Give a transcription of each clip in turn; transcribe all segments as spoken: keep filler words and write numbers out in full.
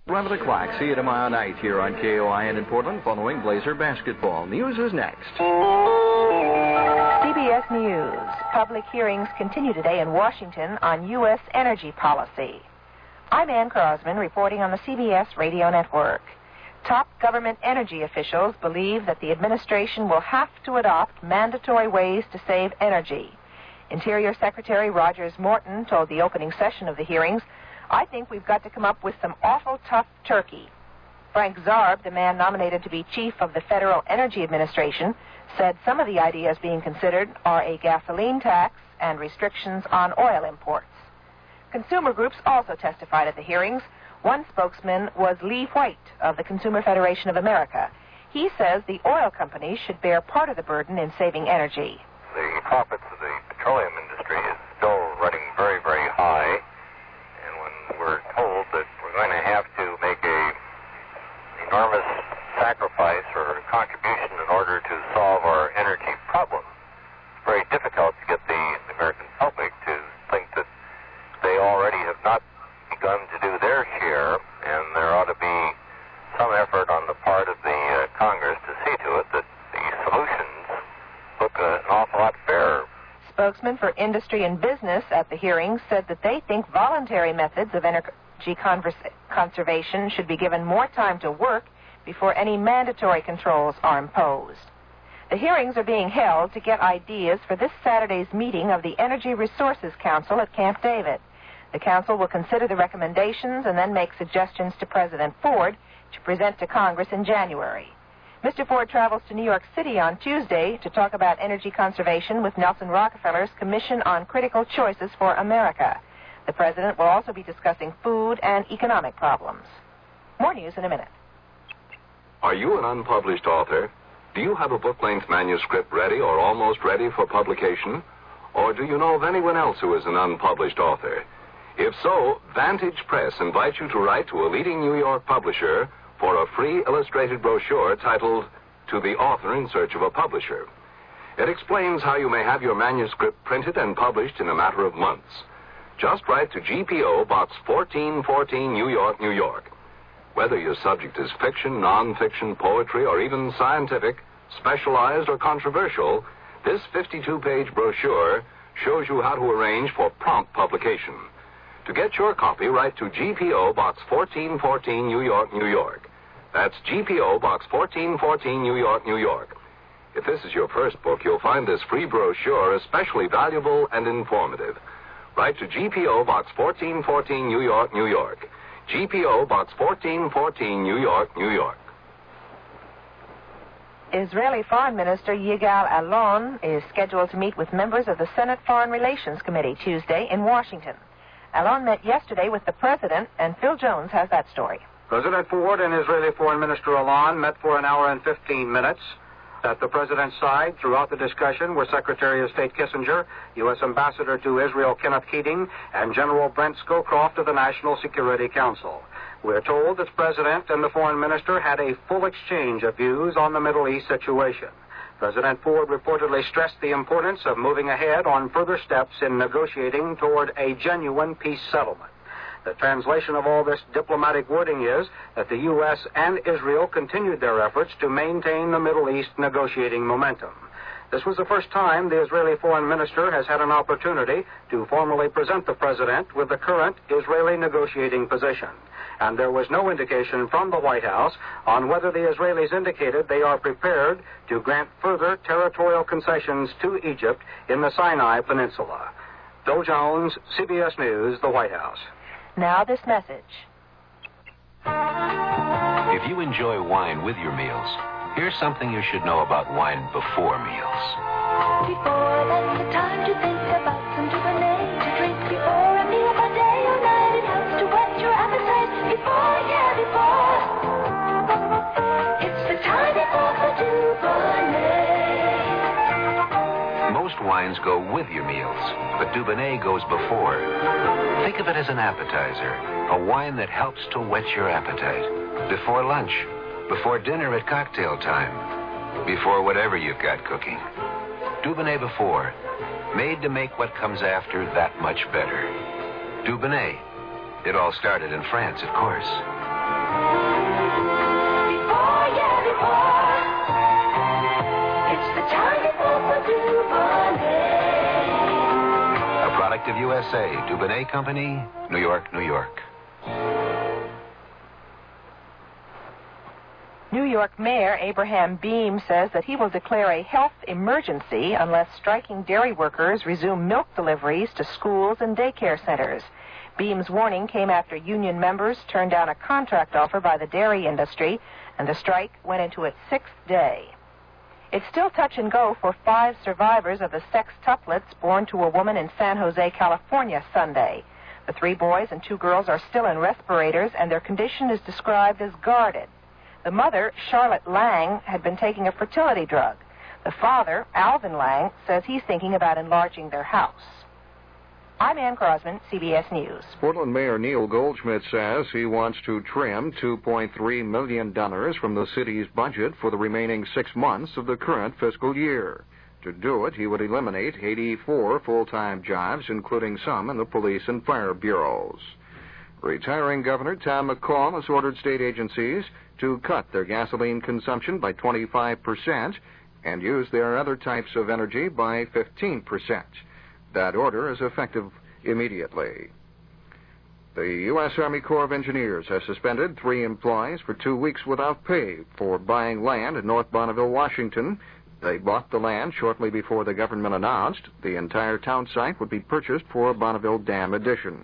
eleven o'clock. See you tomorrow night here on K O I N in Portland following Blazer basketball. News is next. C B S News. Public hearings continue today in Washington on U S energy policy. I'm Ann Crosman reporting on the C B S radio network. Top government energy officials believe that the administration will have to adopt mandatory ways to save energy. Interior Secretary Rogers Morton told the opening session of the hearings, "I think we've got to come up with some awful tough turkey." Frank Zarb, the man nominated to be chief of the Federal Energy Administration, said some of the ideas being considered are a gasoline tax and restrictions on oil imports. Consumer groups also testified at the hearings. One spokesman was Lee White of the Consumer Federation of America. He says the oil companies should bear part of the burden in saving energy. The profits of the petroleum industry is still running very, very high. And when we're told that we're going to have to make a enormous sacrifice or contribution in order to solve our energy problem, it's very difficult to get the American public to think that they already have not begun to do their share, and there ought to be some effort on the part of the uh, Congress to see to it that the solutions look uh, an awful lot fairer. Spokesman for industry and business at the hearings said that they think voluntary methods of energy converse- conservation should be given more time to work before any mandatory controls are imposed. The hearings are being held to get ideas for this Saturday's meeting of the Energy Resources Council at Camp David. The council will consider the recommendations and then make suggestions to President Ford to present to Congress in January. Mister Ford travels to New York City on Tuesday to talk about energy conservation with Nelson Rockefeller's Commission on Critical Choices for America. The president will also be discussing food and economic problems. More news in a minute. Are you an unpublished author? Do you have a book-length manuscript ready or almost ready for publication? Or do you know of anyone else who is an unpublished author? If so, Vantage Press invites you to write to a leading New York publisher for a free illustrated brochure titled To the Author in Search of a Publisher. It explains how you may have your manuscript printed and published in a matter of months. Just write to G P O Box fourteen fourteen, New York, New York. Whether your subject is fiction, non-fiction, poetry, or even scientific, specialized, or controversial, this fifty-two page brochure shows you how to arrange for prompt publication. To get your copy, write to G P O Box fourteen fourteen, New York, New York. That's G P O Box fourteen fourteen, New York, New York. If this is your first book, you'll find this free brochure especially valuable and informative. Write to G P O Box fourteen fourteen, New York, New York. G P O Box fourteen fourteen, New York, New York. Israeli Foreign Minister Yigal Allon is scheduled to meet with members of the Senate Foreign Relations Committee Tuesday in Washington. Allon met yesterday with the president, and Phil Jones has that story. President Ford and Israeli Foreign Minister Allon met for an hour and fifteen minutes. At the president's side, throughout the discussion, were Secretary of State Kissinger, U S Ambassador to Israel Kenneth Keating, and General Brent Scowcroft of the National Security Council. We're told that the president and the foreign minister had a full exchange of views on the Middle East situation. President Ford reportedly stressed the importance of moving ahead on further steps in negotiating toward a genuine peace settlement. The translation of all this diplomatic wording is that the U S and Israel continued their efforts to maintain the Middle East negotiating momentum. This was the first time the Israeli foreign minister has had an opportunity to formally present the president with the current Israeli negotiating position. And there was no indication from the White House on whether the Israelis indicated they are prepared to grant further territorial concessions to Egypt in the Sinai Peninsula. Phil Jones, C B S News, the White House. Now this message. If you enjoy wine with your meals, here's something you should know about wine before meals. Before then, the time to think about some Dubonnet to drink before a meal by day or night. It helps to whet your appetite before, yeah, before. It's the time before the Dubonnet. Most wines go with your meals, but Dubonnet goes before. Think of it as an appetizer, a wine that helps to whet your appetite. Before lunch, before dinner at cocktail time, before whatever you've got cooking. Dubonnet before, made to make what comes after that much better. Dubonnet. It all started in France, of course. apart. It's the time for Dubonnet. A product of U S A, Dubonnet Company, New York, New York. New York Mayor Abraham Beame says that he will declare a health emergency unless striking dairy workers resume milk deliveries to schools and daycare centers. Beame's warning came after union members turned down a contract offer by the dairy industry, and the strike went into its sixth day. It's still touch and go for five survivors of the sex tuplets born to a woman in San Jose, California, Sunday. The three boys and two girls are still in respirators, and their condition is described as guarded. The mother, Charlotte Lang, had been taking a fertility drug. The father, Alvin Lang, says he's thinking about enlarging their house. I'm Ann Crosman, C B S News. Portland Mayor Neil Goldschmidt says he wants to trim two point three million dollars from the city's budget for the remaining six months of the current fiscal year. To do it, he would eliminate eighty-four full-time jobs, including some in the police and fire bureaus. Retiring Governor Tom McCall has ordered state agencies to cut their gasoline consumption by twenty-five percent and use their other types of energy by fifteen percent. That order is effective immediately. The U S Army Corps of Engineers has suspended three employees for two weeks without pay for buying land in North Bonneville, Washington. They bought the land shortly before the government announced the entire town site would be purchased for Bonneville Dam addition.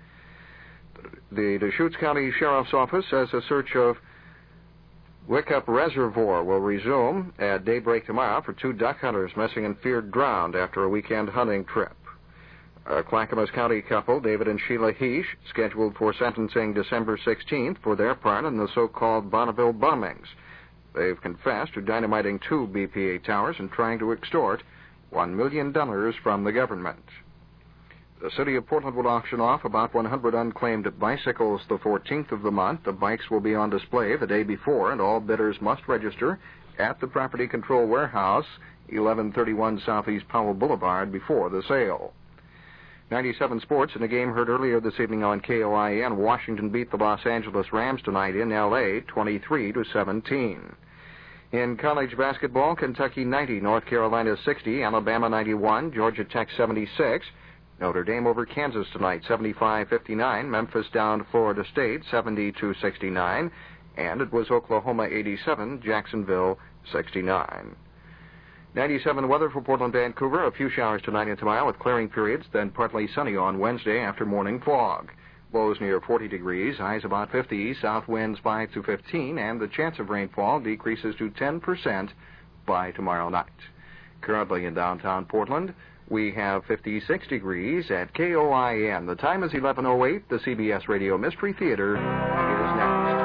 The Deschutes County Sheriff's Office says a search of Wickup Reservoir will resume at daybreak tomorrow for two duck hunters missing and feared drowned after a weekend hunting trip. A Clackamas County couple, David and Sheila Heesh, scheduled for sentencing December sixteenth for their part in the so-called Bonneville bombings. They've confessed to dynamiting two B P A towers and trying to extort one million dollars from the government. The city of Portland will auction off about one hundred unclaimed bicycles the fourteenth of the month. The bikes will be on display the day before, and all bidders must register at the Property Control Warehouse, eleven thirty-one Southeast Powell Boulevard, before the sale. ninety-seven Sports, in a game heard earlier this evening on K O I N, Washington beat the Los Angeles Rams tonight in L A twenty-three to seventeen. In college basketball, Kentucky ninety, North Carolina sixty, Alabama ninety-one, Georgia Tech seventy-six. Notre Dame over Kansas tonight, seventy-five fifty-nine. Memphis down Florida State, seventy-two sixty-nine. And it was Oklahoma eighty-seven, Jacksonville sixty-nine. ninety-seven weather for Portland, Vancouver. A few showers tonight and tomorrow with clearing periods, then partly sunny on Wednesday after morning fog. Lows near forty degrees, highs about fifty, south winds five to fifteen, and the chance of rainfall decreases to ten percent by tomorrow night. Currently in downtown Portland, we have fifty-six degrees at K O I N. The time is eleven oh eight. The C B S Radio Mystery Theater is next.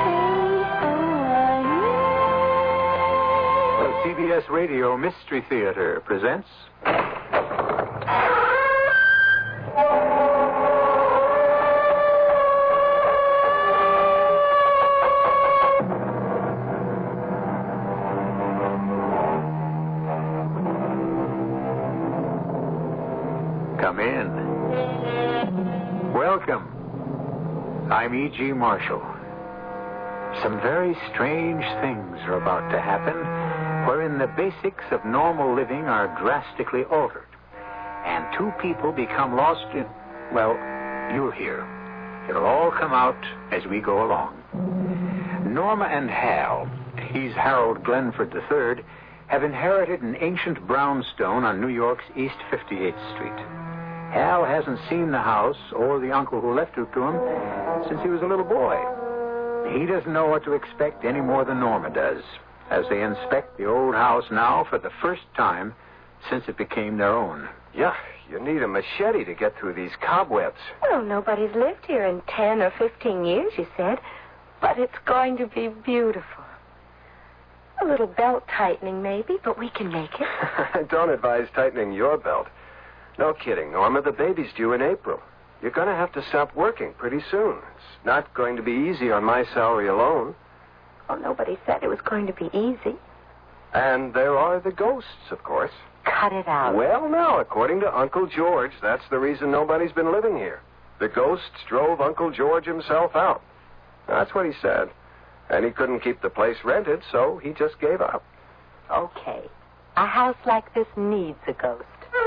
The C B S Radio Mystery Theater presents... Come in. Welcome. I'm E G. Marshall. Some very strange things are about to happen, wherein the basics of normal living are drastically altered, and two people become lost in... Well, you'll hear. It'll all come out as we go along. Norma and Hal, he's Harold Glenford the third, have inherited an ancient brownstone on New York's East fifty-eighth Street. Hal hasn't seen the house or the uncle who left it to him since he was a little boy. He doesn't know what to expect any more than Norma does, as they inspect the old house now for the first time since it became their own. Yeah, you need a machete to get through these cobwebs. Well, nobody's lived here in ten or fifteen years, you said. But it's going to be beautiful. A little belt tightening, maybe, but we can make it. I don't advise tightening your belt. No kidding, Norma. The baby's due in April. You're going to have to stop working pretty soon. It's not going to be easy on my salary alone. Well, nobody said it was going to be easy. And there are the ghosts, of course. Cut it out. Well, now, according to Uncle George, that's the reason nobody's been living here. The ghosts drove Uncle George himself out. That's what he said. And he couldn't keep the place rented, so he just gave up. Okay. A house like this needs a ghost.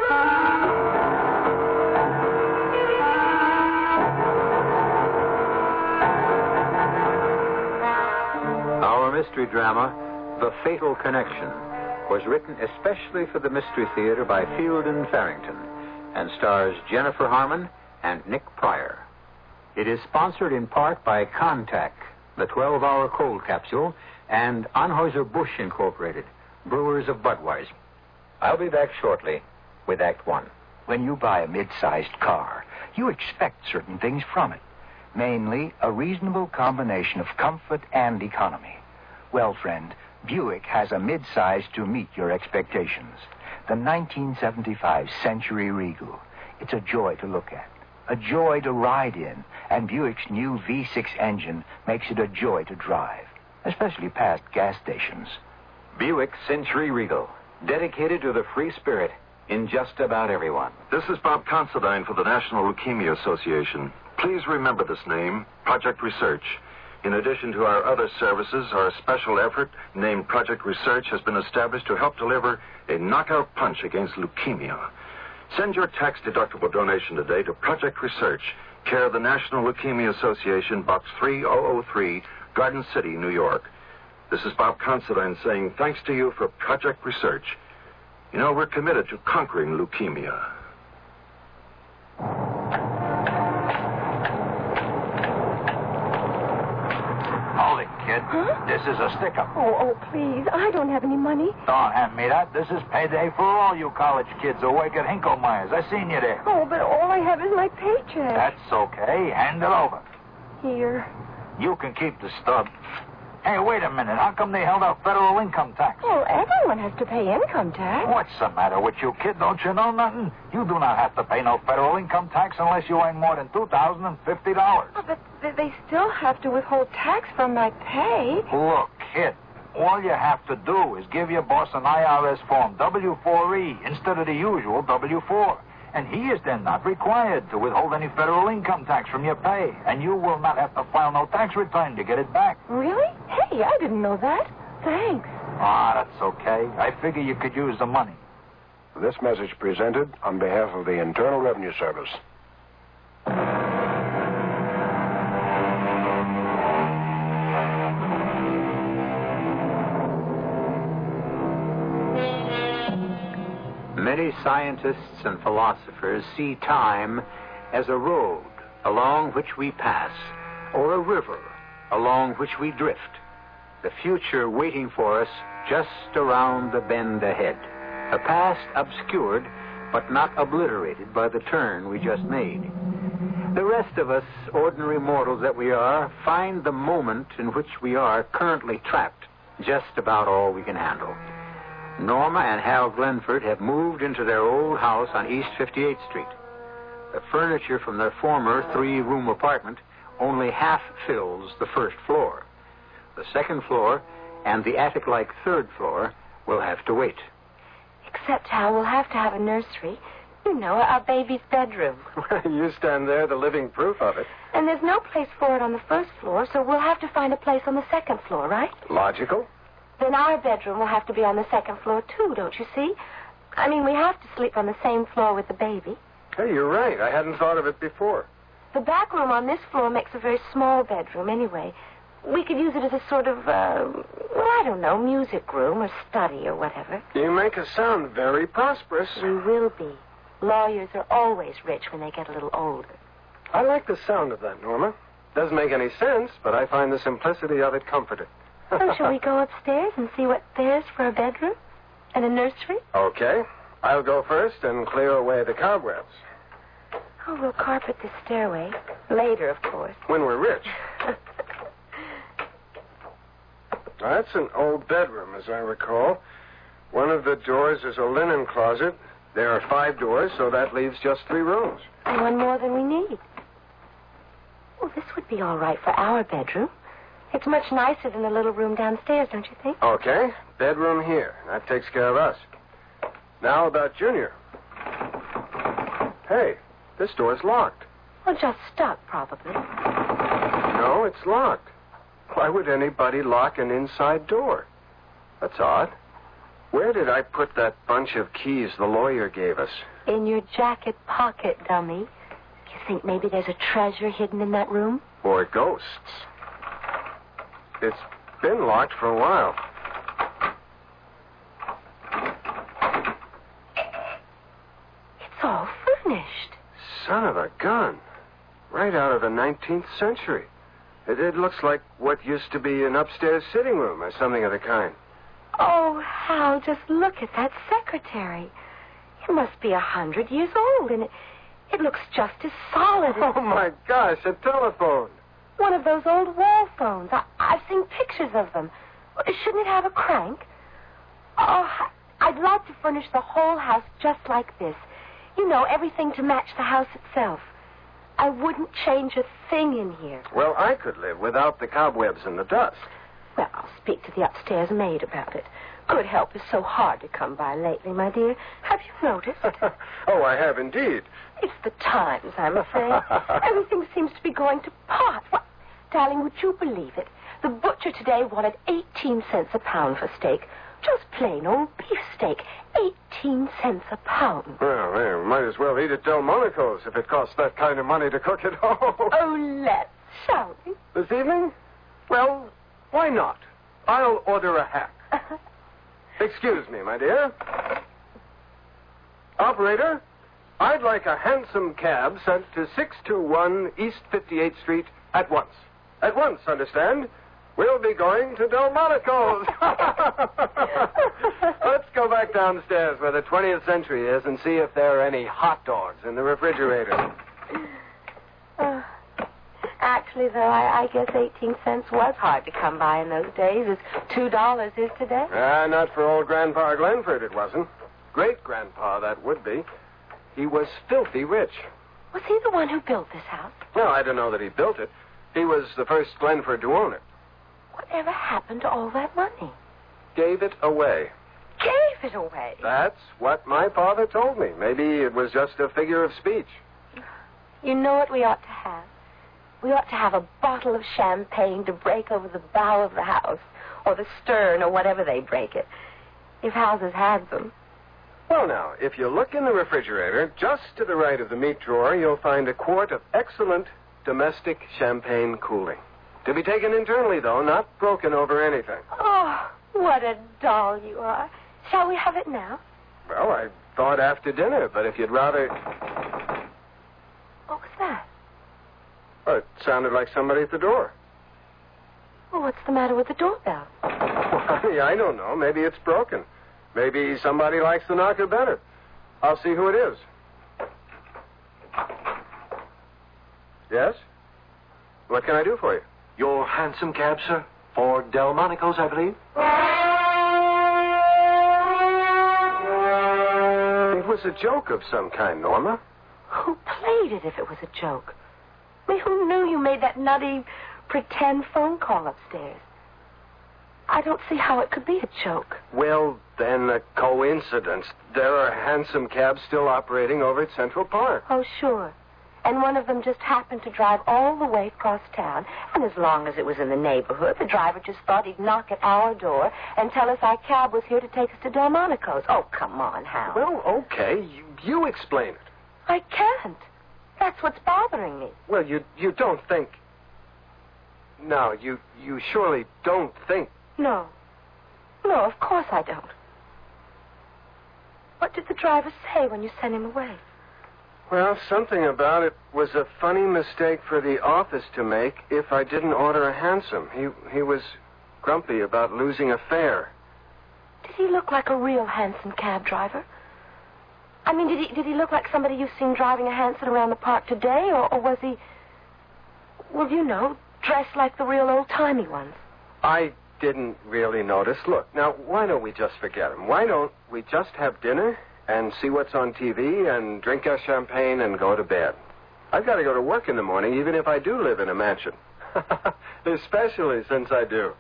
Our mystery drama, The Fatal Connection, was written especially for the Mystery Theater by Field and Farrington and stars Jennifer Harmon and Nick Pryor. It is sponsored in part by Contac, the twelve-hour cold capsule, and Anheuser-Busch Incorporated, brewers of Budweiser. I'll be back shortly with Act One. When you buy a mid-sized car, you expect certain things from it, mainly a reasonable combination of comfort and economy. Well, friend, Buick has a mid-size to meet your expectations. The nineteen seventy-five Century Regal. It's a joy to look at, a joy to ride in, and Buick's new V six engine makes it a joy to drive, especially past gas stations. Buick Century Regal, dedicated to the free spirit in just about everyone. This is Bob Considine for the National Leukemia Association. Please remember this name, Project Research. In addition to our other services, our special effort named Project Research has been established to help deliver a knockout punch against leukemia. Send your tax-deductible donation today to Project Research, care of the National Leukemia Association, Box three thousand three, Garden City, New York. This is Bob Considine saying thanks to you for Project Research. You know, we're committed to conquering leukemia. Hold it, kid. Huh? This is a stick-up. Oh, oh, please. I don't have any money. Don't hand me that. This is payday for all you college kids awake at Hinkle-Myers. I seen you there. Oh, but all I have is my paycheck. That's okay. Hand it over. Here. You can keep the stub. Hey, wait a minute. How come they held out federal income tax? Well, everyone has to pay income tax. What's the matter with you, kid? Don't you know nothing? You do not have to pay no federal income tax unless you earn more than two thousand fifty dollars. Oh, but th- they still have to withhold tax from my pay. Look, kid, all you have to do is give your boss an I R S form, W four E, instead of the usual W four. And he is then not required to withhold any federal income tax from your pay. And you will not have to file no tax return to get it back. Really? Hey, I didn't know that. Thanks. Ah, that's okay. I figure you could use the money. This message presented on behalf of the Internal Revenue Service. Many scientists and philosophers see time as a road along which we pass, or a river along which we drift, the future waiting for us just around the bend ahead, a past obscured but not obliterated by the turn we just made. The rest of us, ordinary mortals that we are, find the moment in which we are currently trapped just about all we can handle. Norma and Hal Glenford have moved into their old house on East fifty-eighth Street. The furniture from their former three-room apartment only half fills the first floor. The second floor and the attic-like third floor will have to wait. Except how we'll have to have a nursery. You know, our baby's bedroom. You stand there, the living proof of it. And there's no place for it on the first floor, so we'll have to find a place on the second floor, right? Logical. Then our bedroom will have to be on the second floor, too, don't you see? I mean, we have to sleep on the same floor with the baby. Hey, you're right. I hadn't thought of it before. The back room on this floor makes a very small bedroom anyway. We could use it as a sort of, uh, well, I don't know, music room or study or whatever. You make us sound very prosperous. We will be. Lawyers are always rich when they get a little older. I like the sound of that, Norma. Doesn't make any sense, but I find the simplicity of it comforting. So shall we go upstairs and see what there's for a bedroom and a nursery? Okay. I'll go first and clear away the cobwebs. Oh, we'll carpet the stairway. Later, of course. When we're rich. That's an old bedroom, as I recall. One of the doors is a linen closet. There are five doors, so that leaves just three rooms. And one more than we need. Well, this would be all right for our bedroom. It's much nicer than the little room downstairs, don't you think? Okay. Bedroom here. That takes care of us. Now about Junior. Hey, this door's locked. Well, just stuck, probably. No, it's locked. Why would anybody lock an inside door? That's odd. Where did I put that bunch of keys the lawyer gave us? In your jacket pocket, dummy. You think maybe there's a treasure hidden in that room? Or ghosts. It's been locked for a while. It's all furnished. Son of a gun. Right out of the nineteenth century. It, it looks like what used to be an upstairs sitting room or something of the kind. Oh, Hal, just look at that secretary. It must be a hundred years old, and it, it looks just as solid as... Oh, my gosh, a telephone. One of those old wall phones. I, I've seen pictures of them. Shouldn't it have a crank? Oh, I'd like to furnish the whole house just like this. You know, everything to match the house itself. I wouldn't change a thing in here. Well, I could live without the cobwebs and the dust. Well, I'll speak to the upstairs maid about it. Good help is so hard to come by lately, my dear. Have you noticed? Oh, I have indeed. It's the times, I'm afraid. Everything seems to be going to pot. What? Darling, would you believe it? The butcher today wanted eighteen cents a pound for steak. Just plain old beef steak. Eighteen cents a pound. Well, well, might as well eat at Delmonico's if it costs that kind of money to cook at home. Oh, let's, shall we? This evening? Well, why not? I'll order a hack. Excuse me, my dear. Operator, I'd like a hansom cab sent to six two one East fifty-eighth Street at once. At once, understand? We'll be going to Delmonico's. Let's go back downstairs where the twentieth century is and see if there are any hot dogs in the refrigerator. Uh, actually, though, I, I guess eighteen cents was hard to come by in those days, as two dollars is today. Ah, not for old Grandpa Glenford, it wasn't. Great-grandpa, that would be. He was filthy rich. Was he the one who built this house? Well, I don't know that he built it. He was the first Glenford to own it. Whatever happened to all that money? Gave it away. Gave it away? That's what my father told me. Maybe it was just a figure of speech. You know what we ought to have? We ought to have a bottle of champagne to break over the bow of the house, or the stern, or whatever they break it, if houses had them. Well, now, if you look in the refrigerator, just to the right of the meat drawer, you'll find a quart of excellent domestic champagne cooling. To be taken internally, though, not broken over anything. Oh, what a doll you are. Shall we have it now? Well, I thought after dinner, but if you'd rather... What was that? Oh, it sounded like somebody at the door. Well, what's the matter with the doorbell? Well, honey, I don't know. Maybe it's broken. Maybe somebody likes the knocker better. I'll see who it is. Yes? What can I do for you? Your hansom cab, sir? For Delmonico's, I believe? It was a joke of some kind, Norma. Who played it if it was a joke? I mean, who knew you made that nutty pretend phone call upstairs? I don't see how it could be a joke. Well, then, a coincidence. There are hansom cabs still operating over at Central Park. Oh, sure. And one of them just happened to drive all the way across town. And as long as it was in the neighborhood, the driver just thought he'd knock at our door and tell us our cab was here to take us to Delmonico's. Oh, come on, Hal. Well, okay. You, you explain it. I can't. That's what's bothering me. Well, you you don't think... No, you, you surely don't think... No. No, of course I don't. What did the driver say when you sent him away? Well, something about it was a funny mistake for the office to make if I didn't order a hansom. He he was grumpy about losing a fare. Did he look like a real hansom cab driver? I mean, did he did he look like somebody you've seen driving a hansom around the park today, or, or was he, well, you know, dressed like the real old-timey ones? I didn't really notice. Look, now, why don't we just forget him? Why don't we just have dinner and see what's on T V and drink our champagne and go to bed? I've got to go to work in the morning, even if I do live in a mansion. Especially since I do.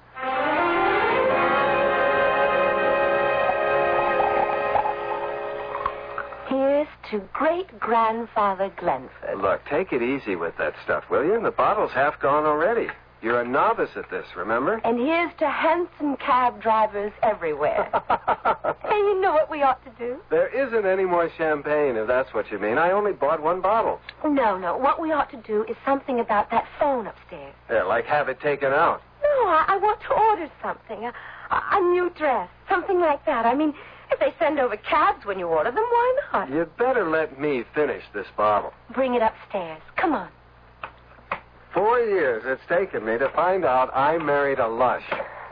Here's to great-grandfather Glenford. Look, take it easy with that stuff, will you? The bottle's half gone already. You're a novice at this, remember? And here's to handsome cab drivers everywhere. Hey, you know what we ought to do? There isn't any more champagne, if that's what you mean. I only bought one bottle. No, no. What we ought to do is something about that phone upstairs. Yeah, like have it taken out. No, I, I want to order something. A, a new dress. Something like that. I mean, if they send over cabs when you order them, why not? You'd better let me finish this bottle. Bring it upstairs. Come on. Four years it's taken me to find out I married a lush.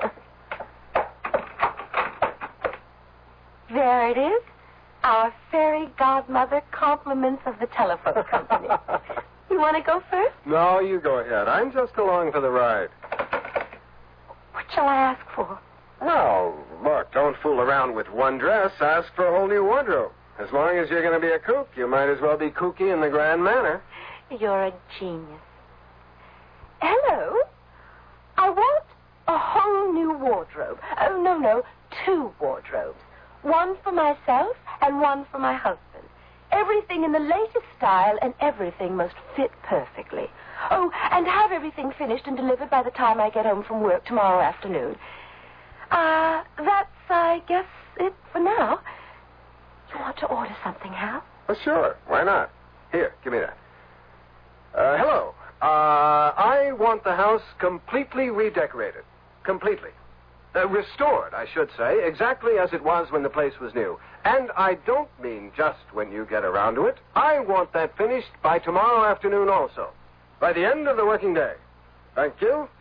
There it is. Our fairy godmother compliments of the telephone company. You want to go first? No, you go ahead. I'm just along for the ride. What shall I ask for? Well, look, don't fool around with one dress. Ask for a whole new wardrobe. As long as you're going to be a kook, you might as well be kooky in the grand manner. You're a genius. Hello? I want a whole new wardrobe. Oh, no, no, two wardrobes. One for myself and one for my husband. Everything in the latest style and everything must fit perfectly. Oh, and have everything finished and delivered by the time I get home from work tomorrow afternoon. Uh, that's, I guess, it for now. You want to order something, Hal? Well, sure. Why not? Here, give me that. Uh, hello. Uh, I want the house completely redecorated. Completely. Uh, restored, I should say, exactly as it was when the place was new. And I don't mean just when you get around to it. I want that finished by tomorrow afternoon also. By the end of the working day. Thank you.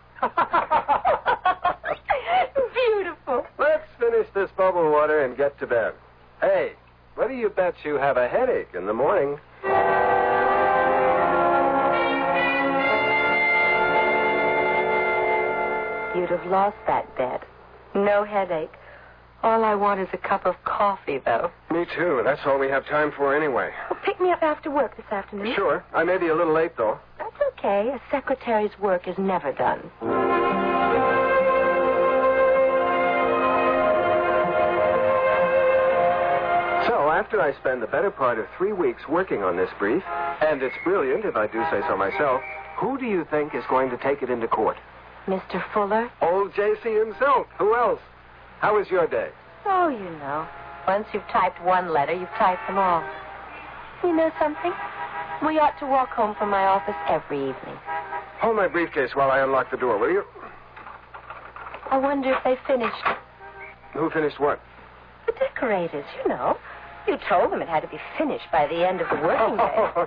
Beautiful. Let's finish this bubble water and get to bed. Hey, what do you bet you have a headache in the morning? You'd have lost that bet. No headache. All I want is a cup of coffee, though. Me too. That's all we have time for anyway. Well, pick me up after work this afternoon. Sure. I may be a little late, though. That's okay. A secretary's work is never done. So, after I spend the better part of three weeks working on this brief, and it's brilliant if I do say so myself, who do you think is going to take it into court? Mister Fuller? Old J C himself. Who else? How was your day? Oh, you know. Once you've typed one letter, you've typed them all. You know something? We ought to walk home from my office every evening. Hold my briefcase while I unlock the door, will you? I wonder if they finished. Who finished what? The decorators, you know. You told them it had to be finished by the end of the working day.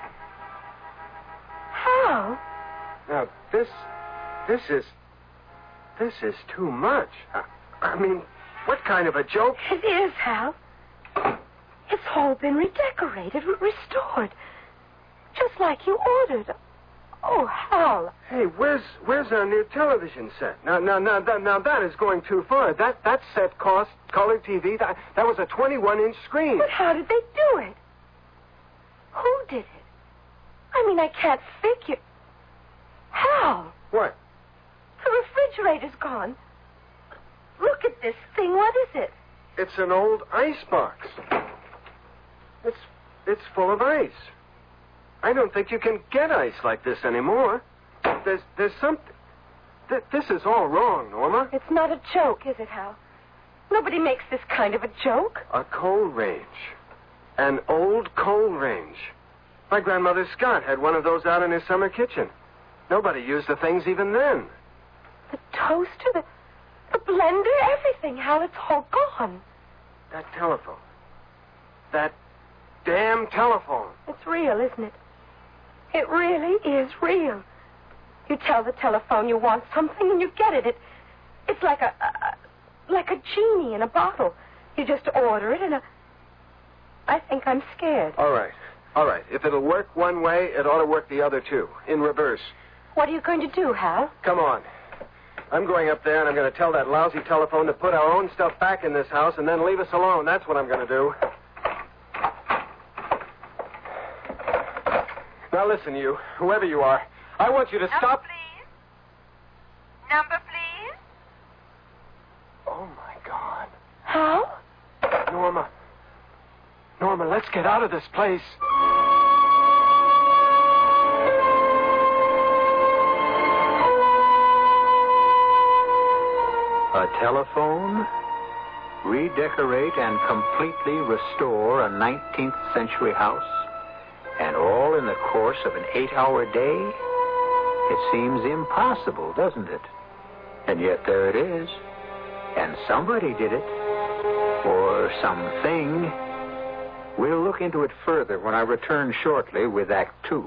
How? Now, this... This is... This is too much. I, I mean, what kind of a joke? It is, Hal. It's all been redecorated, restored. Just like you ordered. Oh, Hal. Hey, where's where's our new television set? Now, now, now, now, now that is going too far. That that set cost color T V. That that was a twenty-one inch screen. But how did they do it? Who did it? I mean, I can't figure. Hal. What? The refrigerator's gone. Look at this thing. What is it? It's an old ice box. It's it's full of ice. I don't think you can get ice like this anymore. There's there's something. Th- this is all wrong, Norma. It's not a joke, is it, Hal? Nobody makes this kind of a joke. A coal range. An old coal range. My grandmother Scott had one of those out in his summer kitchen. Nobody used the things even then. The toaster, the, the blender, everything, Hal, it's all gone. That telephone. That damn telephone. It's real, isn't it? It really is real. You tell the telephone you want something and you get it. It it's like a, a like a genie in a bottle. You just order it and a... I think I'm scared. All right. All right. If it'll work one way, it ought to work the other too. In reverse. What are you going to do, Hal? Come on. I'm going up there and I'm going to tell that lousy telephone to put our own stuff back in this house and then leave us alone. That's what I'm going to do. Now listen, you, whoever you are, I want you to Number, stop... please. Number, please. Oh, my God. Hal? Norma. Norma, let's get out of this place. a telephone, redecorate and completely restore a nineteenth century house, and all in the course of an eight-hour day? It seems impossible, doesn't it? And yet there it is. And somebody did it. Or something. We'll look into it further when I return shortly with Act Two.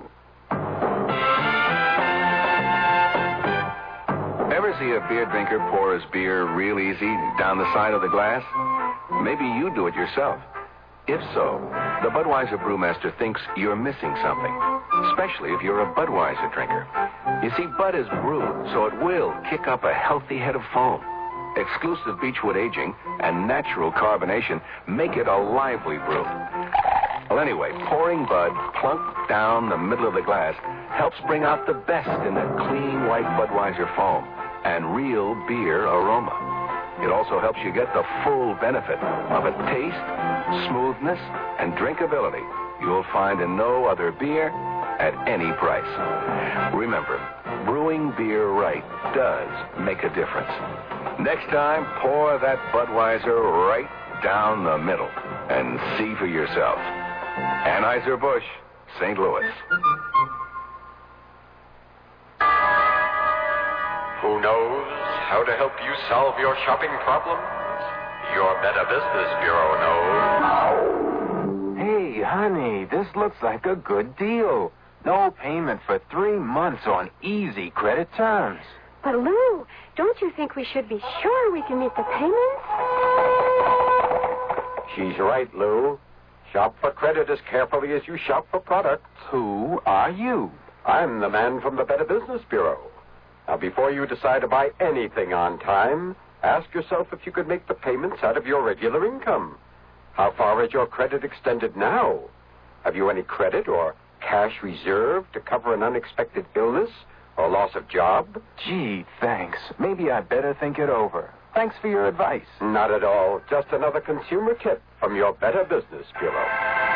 Ever see a beer drinker pour his beer real easy down the side of the glass? Maybe you do it yourself. If so, the Budweiser brewmaster thinks you're missing something, especially if you're a Budweiser drinker. You see, Bud is brewed, so it will kick up a healthy head of foam. Exclusive Beechwood aging and natural carbonation make it a lively brew. Well, anyway, pouring Bud plunk down the middle of the glass helps bring out the best in that clean white Budweiser foam and real beer aroma. It also helps you get the full benefit of a taste, smoothness, and drinkability you'll find in no other beer at any price. Remember, brewing beer right does make a difference. Next time, pour that Budweiser right down the middle and see for yourself. Anheuser-Busch, Saint Louis. Who knows how to help you solve your shopping problems? Your Better Business Bureau knows. Hey, honey, this looks like a good deal. No payment for three months on easy credit terms. But, Lou, don't you think we should be sure we can meet the payments? She's right, Lou. Shop for credit as carefully as you shop for products. Who are you? I'm the man from the Better Business Bureau. Now, before you decide to buy anything on time, ask yourself if you could make the payments out of your regular income. How far is your credit extended now? Have you any credit or cash reserved to cover an unexpected illness or loss of job? Gee, thanks. Maybe I'd better think it over. Thanks for your advice. Not at all. Just another consumer tip from your Better Business Bureau.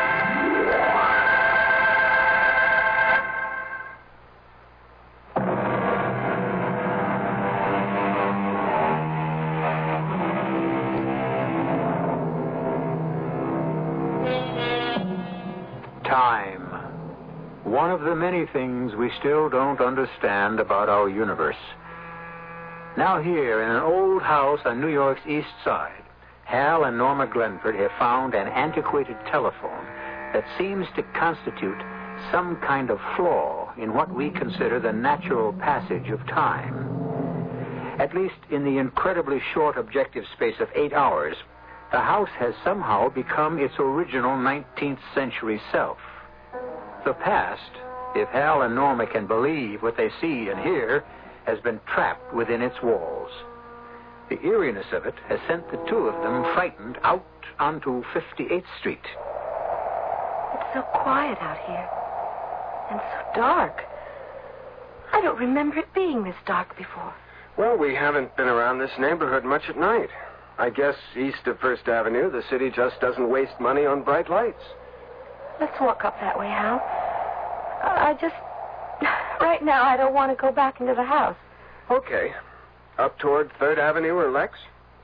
Time. One of the many things we still don't understand about our universe. Now here, in an old house on New York's East Side, Hal and Norma Glenford have found an antiquated telephone that seems to constitute some kind of flaw in what we consider the natural passage of time. At least in the incredibly short objective space of eight hours, the house has somehow become its original nineteenth century self. The past, if Hal and Norma can believe what they see and hear, has been trapped within its walls. The eeriness of it has sent the two of them frightened out onto fifty-eighth Street. It's so quiet out here. And so dark. I don't remember it being this dark before. Well, we haven't been around this neighborhood much at night. I guess east of First Avenue, the city just doesn't waste money on bright lights. Let's walk up that way, Hal. I just... Right now, I don't want to go back into the house. Okay. Up toward Third Avenue or Lex?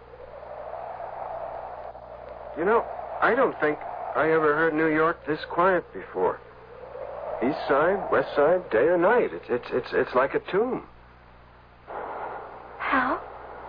You know, I don't think I ever heard New York this quiet before. East side, west side, day or night. It's it's it's it's like a tomb. Hal?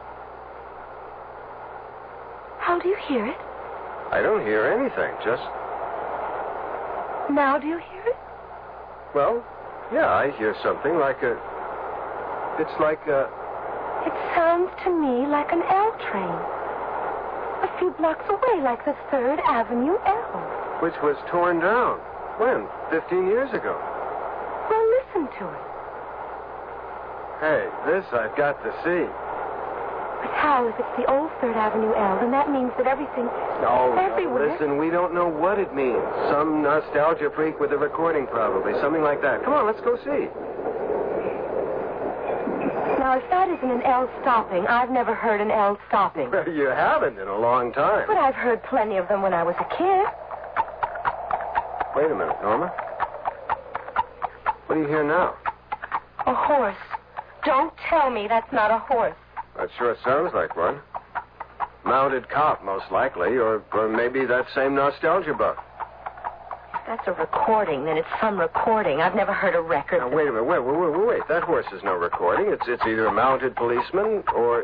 How do you hear it? I don't hear anything, just... Now do you hear it? Well, yeah, I hear something like a... It's like a... It sounds to me like an L train. A few blocks away, like the Third Avenue L. Which was torn down. When? Fifteen years ago. Well, listen to it. Hey, this I've got to see. But Hal, if it's the old Third Avenue L, then that means that everything... No, everywhere... no, listen, we don't know what it means. Some nostalgia freak with a recording, probably. Something like that. Come on, let's go see. Now, if that isn't an L stopping, I've never heard an L stopping. Well, you haven't in a long time. But I've heard plenty of them when I was a kid. Wait a minute, Norma. What do you hear now? A horse. Don't tell me that's not a horse. That sure sounds like one. Mounted cop, most likely, or, or maybe that same nostalgia buff. If that's a recording, then it's some recording. I've never heard a record. Now, wait a minute. Wait, wait, wait, wait. That horse is no recording. It's, it's either a mounted policeman or...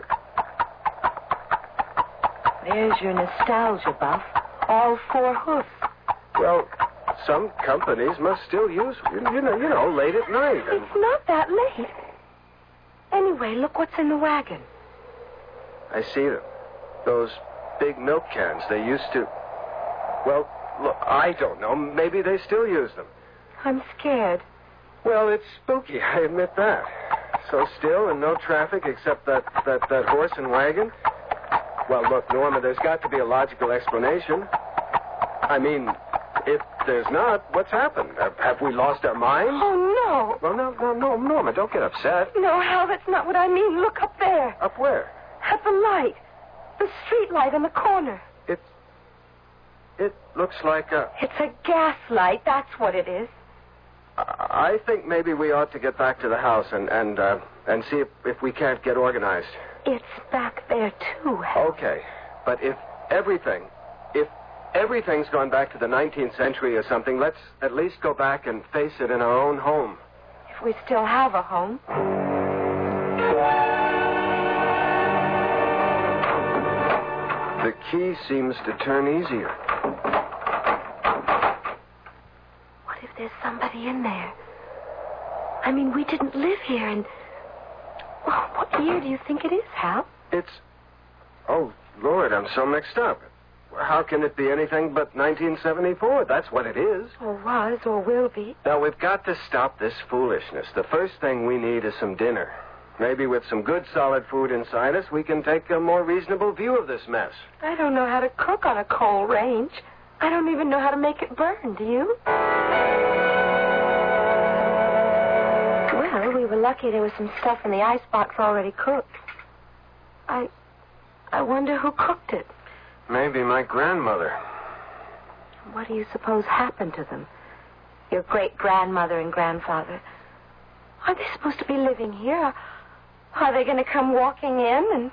There's your nostalgia buff. All four hoofs. Well, some companies must still use, you, you know, you know, late at night. And... It's not that late. Anyway, look what's in the wagon. I see them. Those big milk cans. They used to... Well, look, I don't know. Maybe they still use them. I'm scared. Well, it's spooky, I admit that. So still and no traffic except that, that, that horse and wagon? Well, look, Norma, there's got to be a logical explanation. I mean, if there's not, what's happened? Have, have we lost our minds? Oh, no. Well, no, no, no, Norma, don't get upset. No, Hal, that's not what I mean. Look up there. Up where? At the light. The street light in the corner. It's... It looks like a... It's a gas light. That's what it is. I think maybe we ought to get back to the house and and uh, and see if, if we can't get organized. It's back there, too, Hal. Okay, but if everything, if everything's gone back to the nineteenth century or something, let's at least go back and face it in our own home. If we still have a home. The key seems to turn easier. What if there's somebody in there? I mean, we didn't live here, and... Well, what year do you think it is, Hal? It's... Oh, Lord, I'm so mixed up. How can it be anything but nineteen seventy-four? That's what it is. Or was, or will be. Now, we've got to stop this foolishness. The first thing we need is some dinner. Maybe with some good, solid food inside us, we can take a more reasonable view of this mess. I don't know how to cook on a coal range. I don't even know how to make it burn, do you? Well, we were lucky there was some stuff in the icebox already cooked. I... I wonder who cooked it. Maybe my grandmother. What do you suppose happened to them? Your great-grandmother and grandfather. Are they supposed to be living here? Are they going to come walking in and...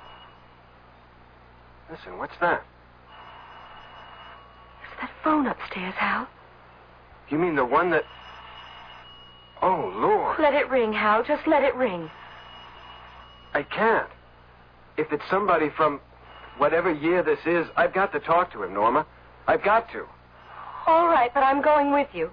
Listen, what's that? It's that phone upstairs, Hal. You mean the one that... Oh, Lord. Let it ring, Hal. Just let it ring. I can't. If it's somebody from whatever year this is, I've got to talk to him, Norma. I've got to. All right, but I'm going with you.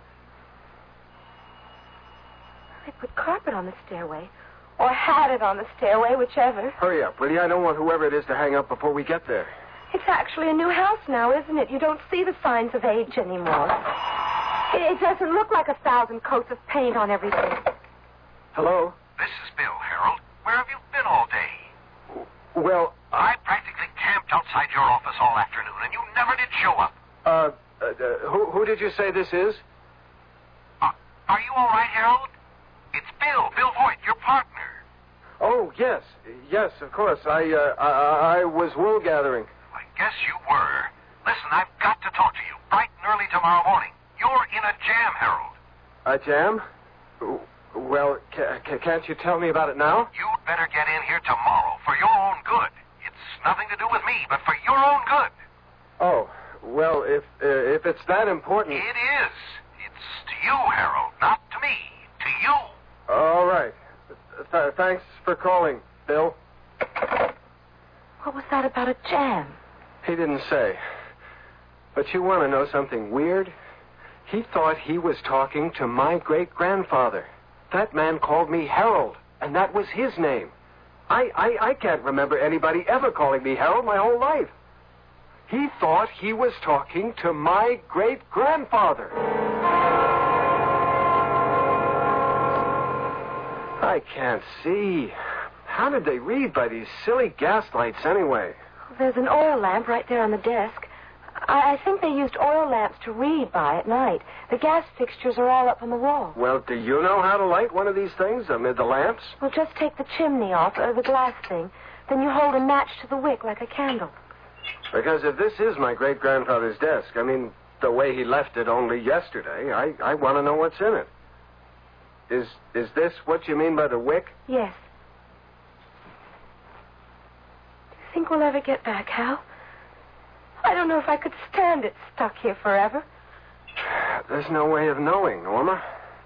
They put carpet on the stairway. Or had it on the stairway, whichever. Hurry up, will you? I don't want whoever it is to hang up before we get there. It's actually a new house now, isn't it? You don't see the signs of age anymore. It doesn't look like a thousand coats of paint on everything. Hello? This is Bill, Harold. Where have you been all day? Well, I practically camped outside your office all afternoon, and you never did show up. Uh, uh, uh who, who did you say this is? Uh, are you all right, Harold? It's Bill, Bill Voigt, your partner. Oh, yes. Yes, of course. I, uh, I, I was wool gathering. I guess you were. Listen, I've got to talk to you bright and early tomorrow morning. You're in a jam, Harold. A jam? Well, ca- ca- can't you tell me about it now? You'd better get in here tomorrow for your own good. It's nothing to do with me, but for your own good. Oh, well, if uh, if it's that important... It is. It's to you, Harold, not to me. To you. All right. Th- thanks for calling, Bill. What was that about a jam? He didn't say. But you want to know something weird? He thought he was talking to my great-grandfather. That man called me Harold, and that was his name. I, I, I can't remember anybody ever calling me Harold my whole life. He thought he was talking to my great-grandfather. I can't see. How did they read by these silly gas lights anyway? There's an oil lamp right there on the desk. I, I think they used oil lamps to read by at night. The gas fixtures are all up on the wall. Well, do you know how to light one of these things amid the lamps? Well, just take the chimney off, or the glass thing. Then you hold a match to the wick like a candle. Because if this is my great-grandfather's desk, I mean, the way he left it only yesterday, I, I want to know what's in it. Is is this what you mean by the wick? Yes. think we'll ever get back, Hal? I don't know if I could stand it stuck here forever. There's no way of knowing, Norma.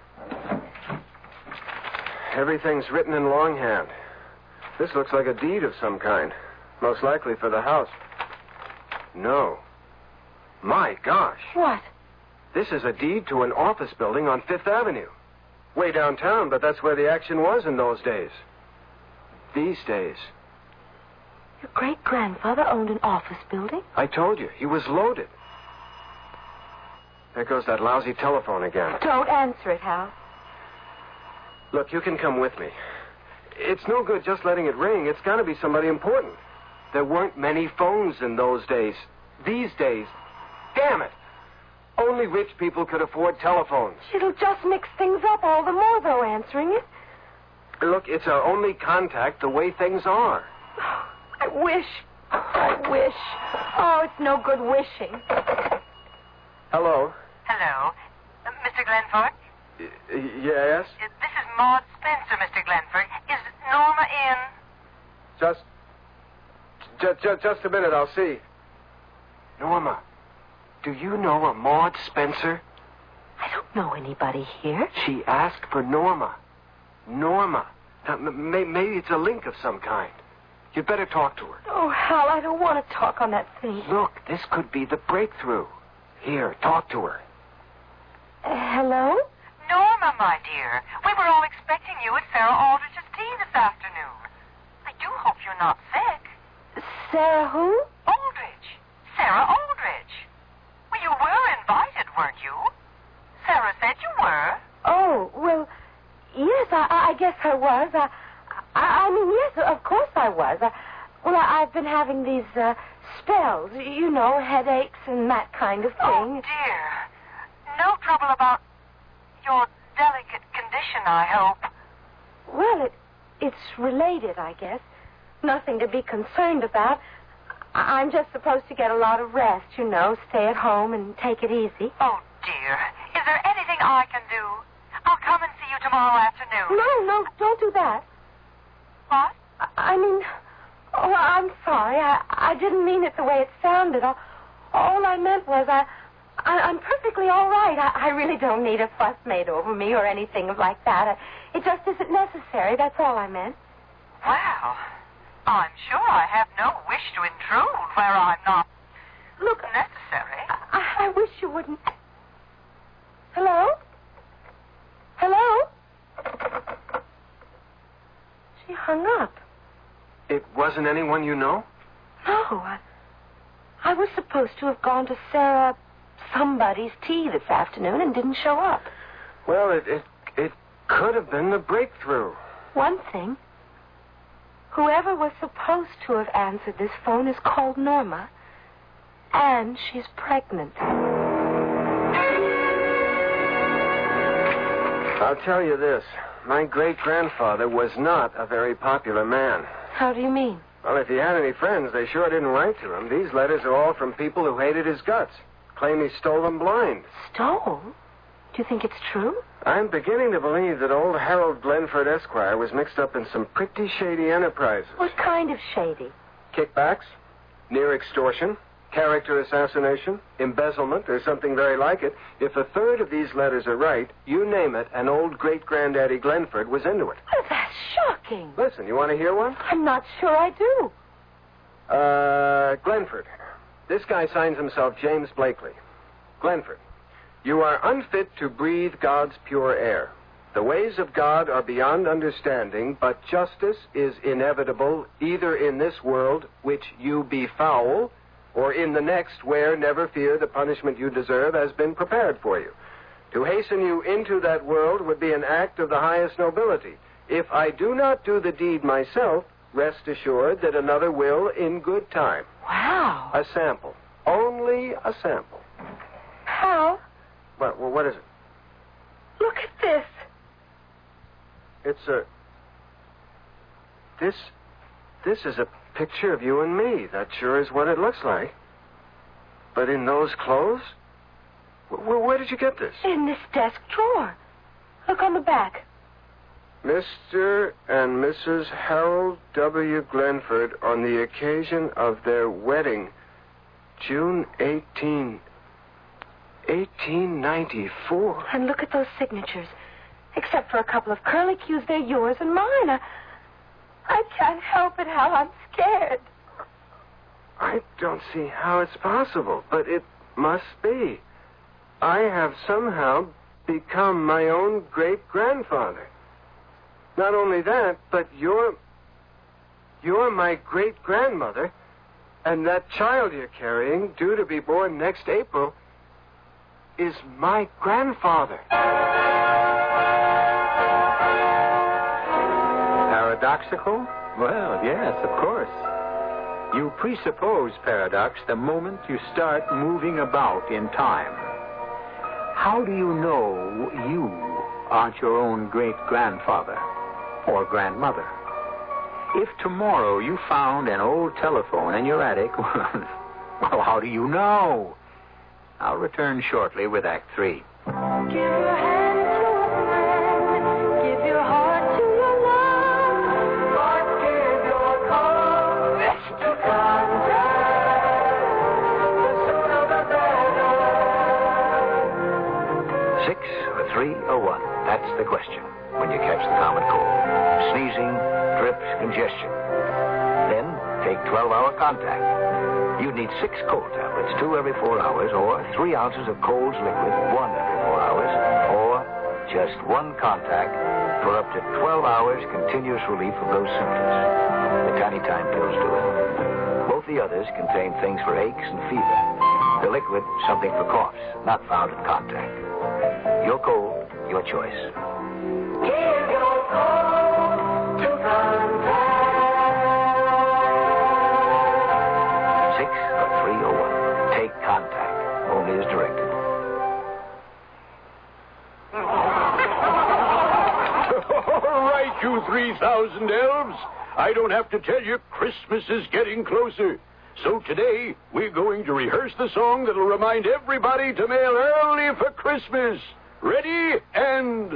Everything's written in longhand. This looks like a deed of some kind. Most likely for the house. No. My gosh. What? This is a deed to an office building on Fifth Avenue. Way downtown, but that's where the action was in those days. These days. Your great-grandfather owned an office building? I told you, he was loaded. There goes that lousy telephone again. Don't answer it, Hal. Look, you can come with me. It's no good just letting it ring. It's got to be somebody important. There weren't many phones in those days. These days, damn it, only rich people could afford telephones. It'll just mix things up all the more, though, answering it. Look, it's our only contact the way things are. I wish. I wish. Oh, it's no good wishing. Hello. Hello. Uh, Mister Glenford? Y- yes? Uh, this is Maud Spencer, Mister Glenford. Is Norma in? Just, ju- ju- just a minute, I'll see. Norma, do you know a Maud Spencer? I don't know anybody here. She asked for Norma. Norma. Now, m- may- maybe it's a link of some kind. You'd better talk to her. Oh, Hal, I don't want to talk on that thing. Look, this could be the breakthrough. Here, talk to her. Uh, hello? Norma, my dear. We were all expecting you at Sarah Aldrich's tea this afternoon. I do hope you're not sick. Sarah who? Aldrich. Sarah Aldrich. Well, you were invited, weren't you? Sarah said you were. Oh, well, yes, I, I guess I was. I, I, I mean, yes, of course I was. I, well, I, I've been having these uh, spells, you know, headaches and that kind of thing. Oh, dear. No trouble about your delicate condition, I hope. Well, it, it's related, I guess. Nothing to be concerned about. I, I'm just supposed to get a lot of rest, you know, stay at home and take it easy. Oh, dear. Is there anything I can do? I'll come and see you tomorrow afternoon. No, no, don't do that. What? I, I mean, oh, I'm sorry. I, I didn't mean it the way it sounded. All, all I meant was I, I, I'm perfectly all right. I, I really don't need a fuss made over me or anything like that. I, it just isn't necessary. That's all I meant. Well, I'm sure I have no wish to intrude where I'm not Look, necessary. I, I wish you wouldn't. Hello? Hello? She hung up. It wasn't anyone you know? No, I, I was supposed to have gone to Sarah somebody's tea this afternoon and didn't show up. Well, it, it, it could have been the breakthrough. One thing. Whoever was supposed to have answered this phone is called Norma, and she's pregnant. I'll tell you this. My great-grandfather was not a very popular man. How do you mean? Well, if he had any friends, they sure didn't write to him. These letters are all from people who hated his guts, claim he stole them blind. Stole? Do you think it's true? I'm beginning to believe that old Harold Glenford Esquire was mixed up in some pretty shady enterprises. What kind of shady? Kickbacks, near extortion, character assassination, embezzlement, or something very like it. If a third of these letters are right, you name it, and old great-granddaddy Glenford was into it. Oh, that's shocking. Listen, you want to hear one? I'm not sure I do. Uh, Glenford. This guy signs himself James Blakely. Glenford. You are unfit to breathe God's pure air. The ways of God are beyond understanding, but justice is inevitable either in this world, which you befoul, or in the next, where, never fear, the punishment you deserve has been prepared for you. To hasten you into that world would be an act of the highest nobility. If I do not do the deed myself, rest assured that another will in good time. Wow. A sample. Only a sample. How? What, well, what is it? Look at this. It's a... This... This is a picture of you and me. That sure is what it looks like. But in those clothes? Where, where did you get this? In this desk drawer. Look on the back. Mister and Missus Harold W. Glenford, on the occasion of their wedding, June eighteenth, eighteen ninety-four. And look at those signatures. Except for a couple of curlicues, they're yours and mine. I, I can't help it, Hal. I'm scared. I don't see how it's possible, but it must be. I have somehow become my own great-grandfather. Not only that, but you're... You're my great-grandmother, and that child you're carrying, due to be born next April, is my grandfather. Paradoxical? Well, yes, of course. You presuppose paradox the moment you start moving about in time. How do you know you aren't your own great-grandfather or grandmother? If tomorrow you found an old telephone in your attic, well, how do you know? I'll return shortly with Act Three. Give your hand to a friend. Give your heart to your love. But give your courage to contact. The sooner the better. Six or three or one? That's the question when you catch the common cold. Sneezing, drips, congestion. Then take twelve-hour contact. You'd need six cold tablets, two every four hours, or three ounces of Cold's liquid, one every four hours, or just one contact for up to twelve hours continuous relief of those symptoms. The tiny time pills do it. Both the others contain things for aches and fever. The liquid, something for coughs, not found in contact. Your cold, your choice. Give your cold to contact. Six or three or one. Take contact. Only as directed. All right, you three thousand elves. I don't have to tell you Christmas is getting closer. So today, we're going to rehearse the song that'll remind everybody to mail early for Christmas. Ready? And...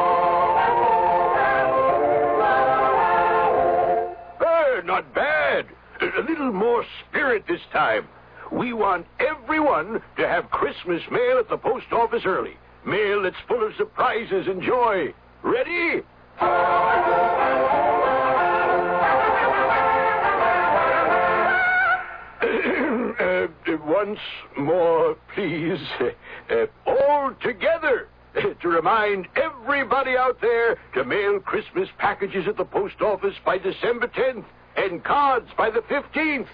Eh, not bad. A little more spirit this time. We want everyone to have Christmas mail at the post office early. Mail that's full of surprises and joy. Ready? uh, once more, please. Uh, all together. To remind everybody out there to mail Christmas packages at the post office by December tenth and cards by the fifteenth.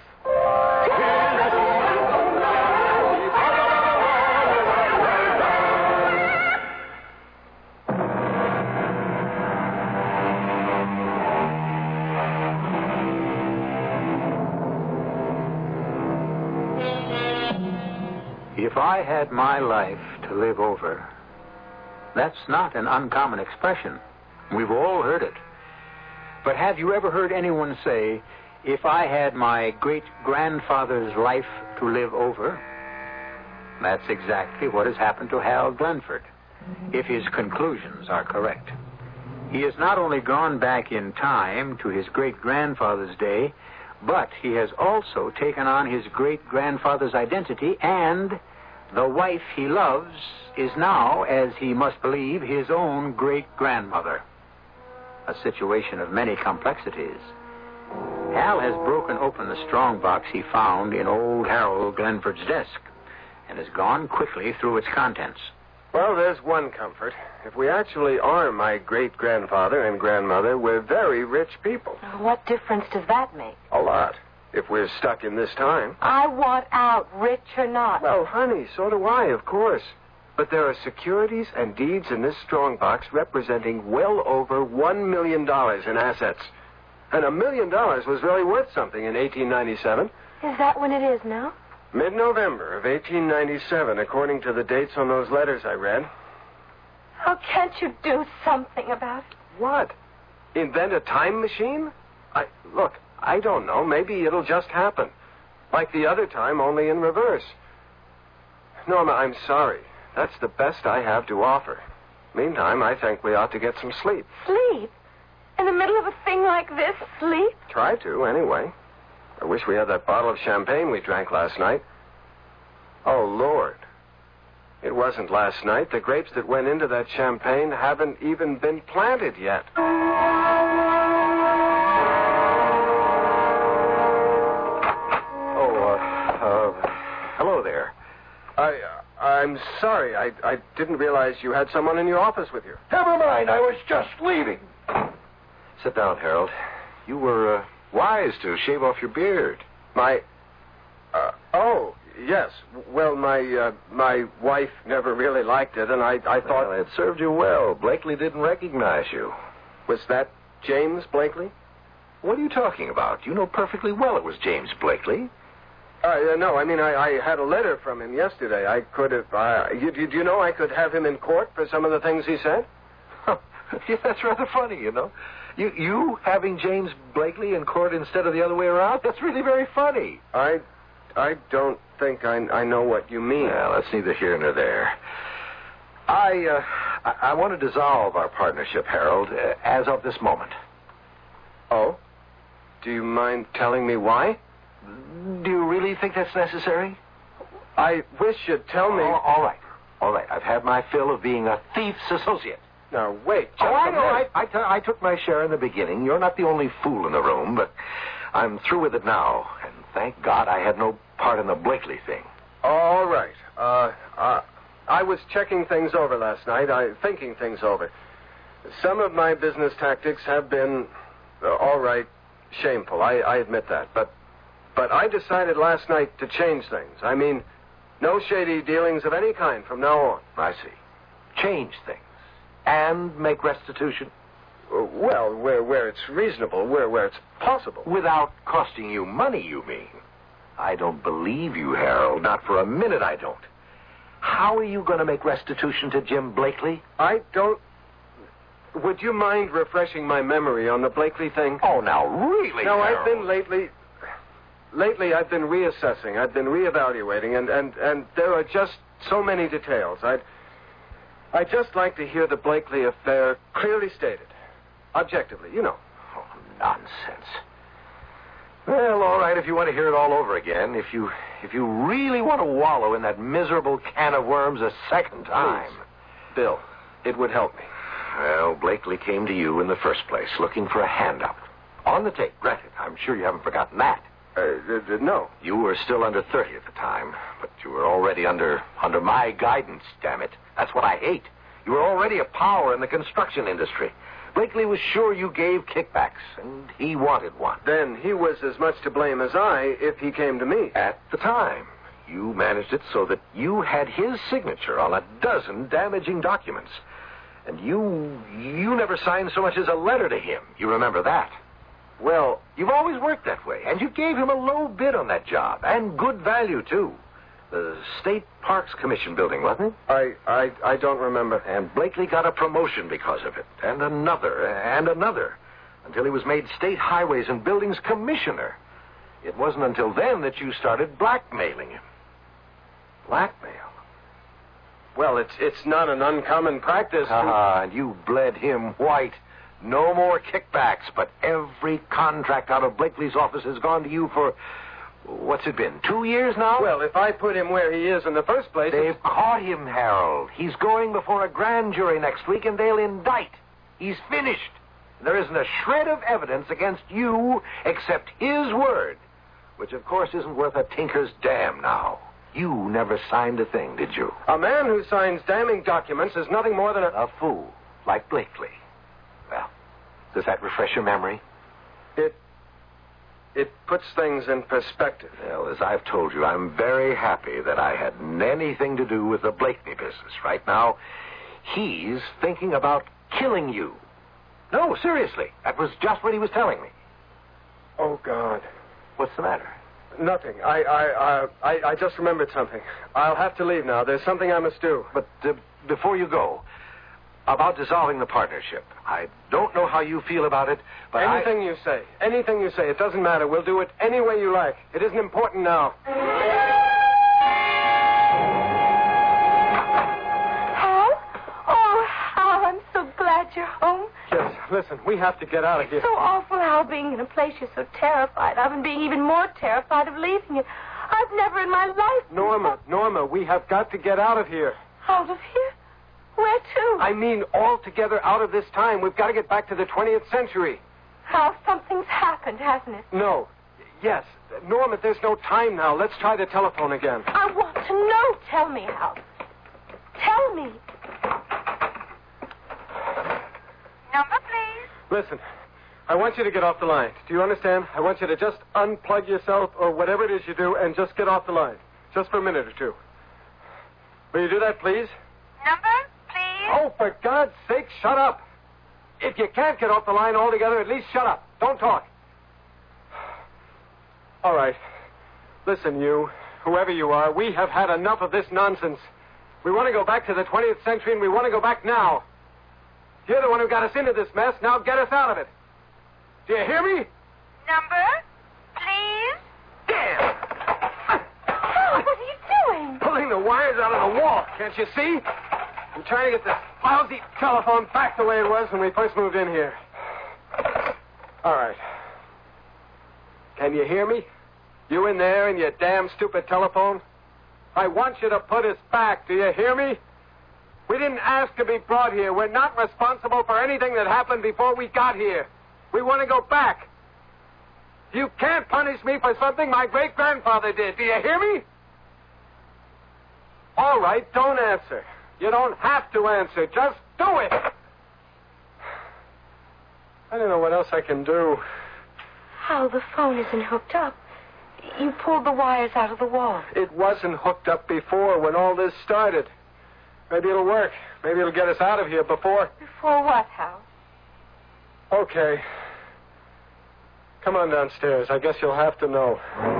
If I had my life to live over, that's not an uncommon expression. We've all heard it. But have you ever heard anyone say, if I had my great-grandfather's life to live over? That's exactly what has happened to Hal Glenford, if his conclusions are correct. He has not only gone back in time to his great-grandfather's day, but he has also taken on his great-grandfather's identity, and the wife he loves is now, as he must believe, his own great-grandmother. A situation of many complexities. Hal has broken open the strongbox he found in old Harold Glenford's desk and has gone quickly through its contents. Well, there's one comfort. If we actually are my great-grandfather and grandmother, we're very rich people. What difference does that make? A lot. If we're stuck in this time. I want out, rich or not. Well, honey, so do I, of course. But there are securities and deeds in this strongbox representing well over one million dollars in assets. And a million dollars was really worth something in eighteen ninety-seven. Is that when it is now? Mid-November of eighteen ninety-seven, according to the dates on those letters I read. How can't you do something about it? What? Invent a time machine? I look, I don't know. Maybe it'll just happen. Like the other time, only in reverse. Norma, I'm sorry. That's the best I have to offer. Meantime, I think we ought to get some sleep. Sleep? In the middle of a thing like this, sleep? Try to, anyway. I wish we had that bottle of champagne we drank last night. Oh, Lord. It wasn't last night. The grapes that went into that champagne haven't even been planted yet. Oh, uh, uh, hello there. I, uh, I'm sorry. I, I didn't realize you had someone in your office with you. Never mind. I was just leaving. Sit down, Harold. You were uh, wise to shave off your beard. My, uh, oh, yes. Well, my, uh, my wife never really liked it, and I, I thought... Well, it served you well. Blakely didn't recognize you. Was that James Blakely? What are you talking about? You know perfectly well it was James Blakely. Uh, no, I mean, I, I had a letter from him yesterday. I could have, uh, you, do you know I could have him in court for some of the things he said? Yeah, that's rather funny, you know. You, you having James Blakely in court instead of the other way around? That's really very funny. I, I don't think I, I know what you mean. Well, that's neither here nor there. I, uh, I, I want to dissolve our partnership, Harold, uh, as of this moment. Oh? Do you mind telling me why? Do you really think that's necessary? I wish you'd tell me. Oh, all right. All right. I've had my fill of being a thief's associate. Now, wait. Oh, I know. I, I, t- I took my share in the beginning. You're not the only fool in the room, but I'm through with it now. And thank God I had no part in the Blakely thing. All right. Uh, uh, I was checking things over last night. I thinking things over. Some of my business tactics have been, uh, all right, shameful. I, I admit that. But, but I decided last night to change things. I mean, no shady dealings of any kind from now on. I see. Change things. And make restitution? Uh, well, where where it's reasonable, where where it's possible. Without costing you money, you mean? I don't believe you, Harold. Not for a minute I don't. How are you going to make restitution to Jim Blakely? I don't... Would you mind refreshing my memory on the Blakely thing? Oh, now, really, No, Harold? I've been lately... Lately, I've been reassessing. I've been reevaluating, and, and, and there are just so many details. I'd... I'd just like to hear the Blakely affair clearly stated. Objectively, you know. Oh, nonsense. Well, all right, if you want to hear it all over again, if you if you really want to wallow in that miserable can of worms a second time. Please. Bill, it would help me. Well, Blakely came to you in the first place, looking for a hand up. On the tape, granted. I'm sure you haven't forgotten that. Uh, uh, no. You were still under thirty at the time, but you were already under under my guidance, damn it. That's what I hate. You were already a power in the construction industry. Blakely was sure you gave kickbacks, and he wanted one. Then he was as much to blame as I if he came to me. At the time, you managed it so that you had his signature on a dozen damaging documents. And you you never signed so much as a letter to him. You remember that? Well, you've always worked that way, and you gave him a low bid on that job, and good value, too. The State Parks Commission building, wasn't it? I, I, I don't remember. And Blakely got a promotion because of it, and another, and another, until he was made State Highways and Buildings Commissioner. It wasn't until then that you started blackmailing him. Blackmail? Well, it's it's not an uncommon practice. Ah, and you bled him white. No more kickbacks, but every contract out of Blakely's office has gone to you for... What's it been, two years now? Well, if I put him where he is in the first place... They've caught him, Harold. He's going before a grand jury next week, and they'll indict. He's finished. There isn't a shred of evidence against you except his word, which, of course, isn't worth a tinker's damn now. You never signed a thing, did you? A man who signs damning documents is nothing more than a... A fool, like Blakely. Well, does that refresh your memory? It... It puts things in perspective. Well, as I've told you, I'm very happy that I had anything to do with the Blakely business. Right now, he's thinking about killing you. No, seriously. That was just what he was telling me. Oh, God. What's the matter? Nothing. I, I, I, I, I just remembered something. I'll have to leave now. There's something I must do. But uh, before you go, about dissolving the partnership. I don't know how you feel about it, but Anything I... you say. Anything you say. It doesn't matter. We'll do it any way you like. It isn't important now. Hal? Oh, Hal, listen, we have to get out of here. So awful, Hal, being in a place you're so terrified of and being even more terrified of leaving it. I've never in my life... Norma, Norma, we have got to get out of here. Out of here? Where to? I mean, altogether out of this time. We've got to get back to the twentieth century. Hal, something's happened, hasn't it? No. Yes. Norma, there's no time now. Let's try the telephone again. I want to know. Tell me, Hal. Tell me. Number, please. Listen, I want you to get off the line. Do you understand? I want you to just unplug yourself or whatever it is you do and just get off the line. Just for a minute or two. Will you do that, please? Number, please. Oh, for God's sake, shut up. If you can't get off the line altogether, at least shut up. Don't talk. All right. Listen, you, whoever you are, we have had enough of this nonsense. We want to go back to the twentieth century, and we want to go back now. You're the one who got us into this mess. Now get us out of it. Do you hear me? Number, please. Damn! Hal, what are you doing? Pulling the wires out of the wall. Can't you see? I'm trying to get this lousy telephone back the way it was when we first moved in here. All right. Can you hear me? You in there in your damn stupid telephone? I want you to put us back. Do you hear me? We didn't ask to be brought here. We're not responsible for anything that happened before we got here. We want to go back. You can't punish me for something my great-grandfather did. Do you hear me? All right, don't answer. You don't have to answer. Just do it. I don't know what else I can do. Hal, the phone isn't hooked up. You pulled the wires out of the wall. It wasn't hooked up before when all this started. Maybe it'll work. Maybe it'll get us out of here before... Before what, Hal? Okay. Come on downstairs. I guess you'll have to know.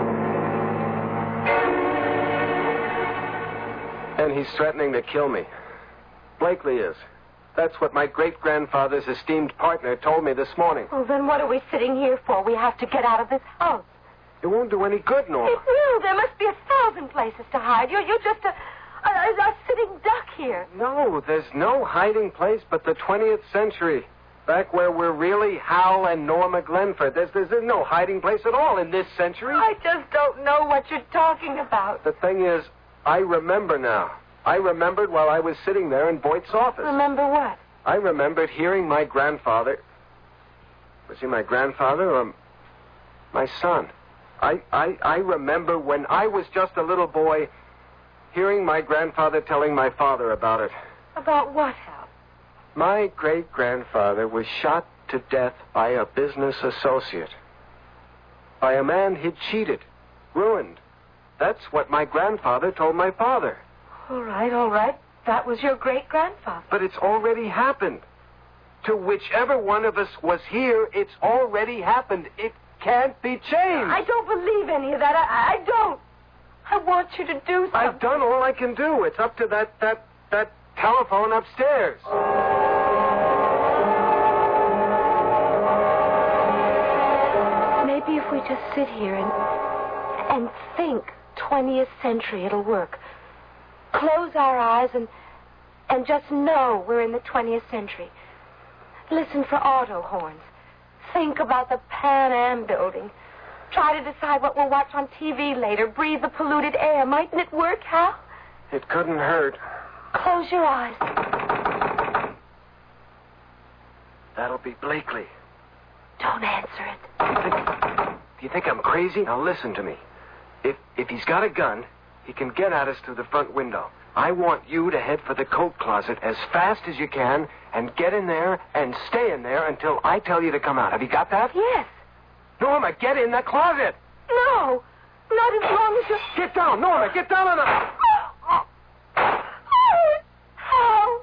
And he's threatening to kill me. Blakely is. That's what my great-grandfather's esteemed partner told me this morning. Well, then what are we sitting here for? We have to get out of this house. It won't do any good, Norma. It will. There must be a thousand places to hide. You're, you're just a, a, a sitting duck here. No, there's no hiding place but the twentieth century. Back where we're really Hal and Norma Glenford. There's, there's, there's no hiding place at all in this century. I just don't know what you're talking about. The thing is, I remember now. I remembered while I was sitting there in Boyd's office. Remember what? I remembered hearing my grandfather... Was he my grandfather or my son? I, I, I remember when I was just a little boy hearing my grandfather telling my father about it. About what, Hal? My great-grandfather was shot to death by a business associate. By a man he'd cheated, ruined. That's what my grandfather told my father. All right, all right. That was your great-grandfather. But it's already happened. To whichever one of us was here, it's already happened. It can't be changed. I don't believe any of that. I, I don't. I want you to do something. I've done all I can do. It's up to that, that, that telephone upstairs. Maybe if we just sit here and, and think twentieth century, it'll work. Close our eyes and and just know we're in the twentieth century. Listen for auto horns. Think about the Pan Am building. Try to decide what we'll watch on T V later. Breathe the polluted air. Mightn't it work, Hal? It couldn't hurt. Close your eyes. That'll be Blakely. Don't answer it. Do you think, do you think I'm crazy? Now listen to me. If if he's got a gun, he can get at us through the front window. I want you to head for the coat closet as fast as you can and get in there and stay in there until I tell you to come out. Have you got that? Yes. Norma, get in the closet. No. Not as long as you... Get down, Norma. Get down on the... How?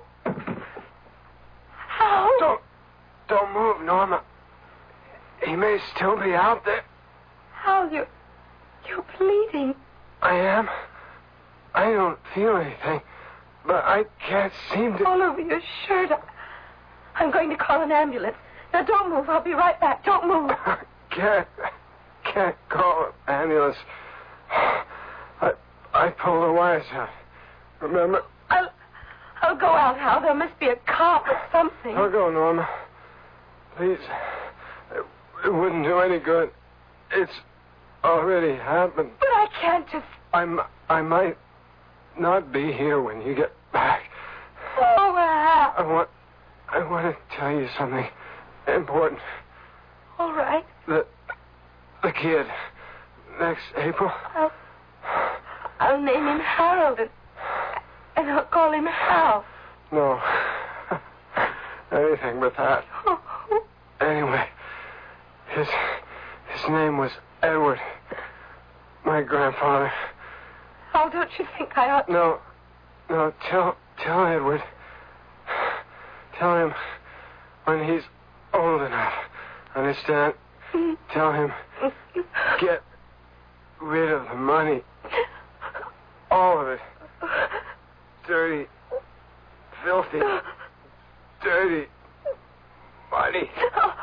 How? Don't... Don't move, Norma. He may still be out there. How? You're... You're bleeding. I am. I don't feel anything, but I can't seem to... All over your shirt. I'm going to call an ambulance. Now, don't move. I'll be right back. Don't move. Can't... Can't call an ambulance. I... I pulled the wires out. Remember? I'll... I'll go out, Hal. There must be a cop or something. I'll go, Norma. Please. It, it wouldn't do any good. It's already happened. But I can't just... I'm, I might not be here when you get back. Oh, Hal. I want, I want to tell you something important. All right. The, the kid, next April. I'll, I'll name him Harold, and, and I'll call him Hal. No. Anything but that. Anyway, his, his name was Edward. My grandfather. Hal, don't you think I ought... No, no, tell, tell Edward. Tell him when he's old enough. Understand? Tell him, get rid of the money. All of it. Dirty, filthy, dirty money.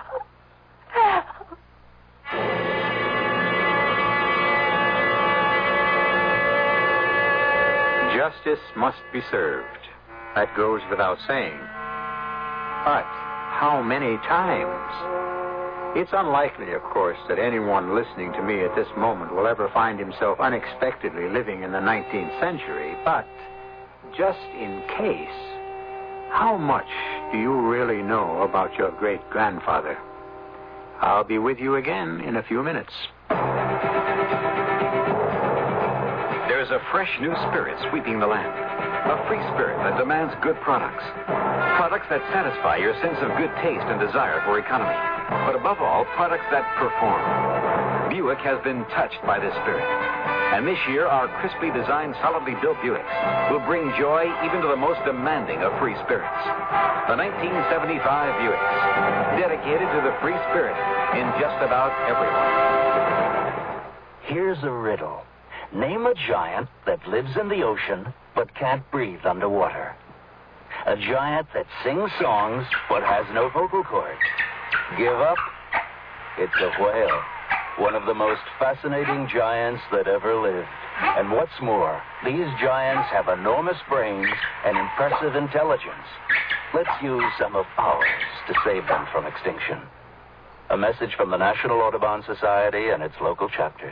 Justice must be served. That goes without saying. But how many times? It's unlikely, of course, that anyone listening to me at this moment will ever find himself unexpectedly living in the nineteenth century. But just in case, how much do you really know about your great-grandfather? I'll be with you again in a few minutes. There's a fresh new spirit sweeping the land. A free spirit that demands good products. Products that satisfy your sense of good taste and desire for economy. But above all, products that perform. Buick has been touched by this spirit. And this year, our crisply designed, solidly built Buicks will bring joy even to the most demanding of free spirits. The nineteen seventy-five Buicks, dedicated to the free spirit in just about everyone. Here's a riddle. Name a giant that lives in the ocean but can't breathe underwater. A giant that sings songs but has no vocal cords. Give up? It's a whale. One of the most fascinating giants that ever lived. And what's more, these giants have enormous brains and impressive intelligence. Let's use some of ours to save them from extinction. A message from the National Audubon Society and its local chapters.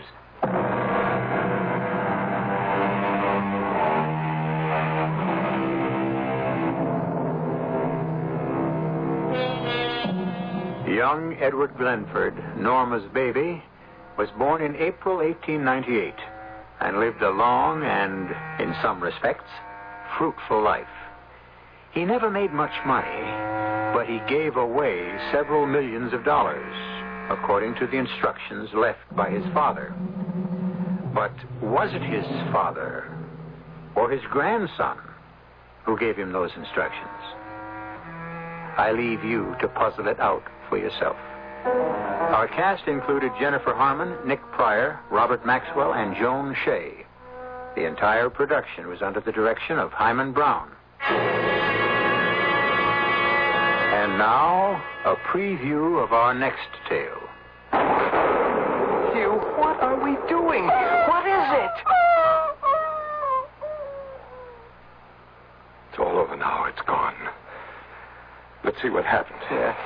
Young Edward Glenford, Norma's baby, was born in April eighteen ninety-eight and lived a long and, in some respects, fruitful life. He never made much money, but he gave away several millions of dollars, according to the instructions left by his father. But was it his father or his grandson who gave him those instructions? I leave you to puzzle it out for yourself. Our cast included Jennifer Harmon, Nick Pryor, Robert Maxwell, and Joan Shea. The entire production was under the direction of Hyman Brown. And now, a preview of our next tale. Hugh, what are we doing? What is it? It's all over now. It's gone. Let's see what happened. Yeah.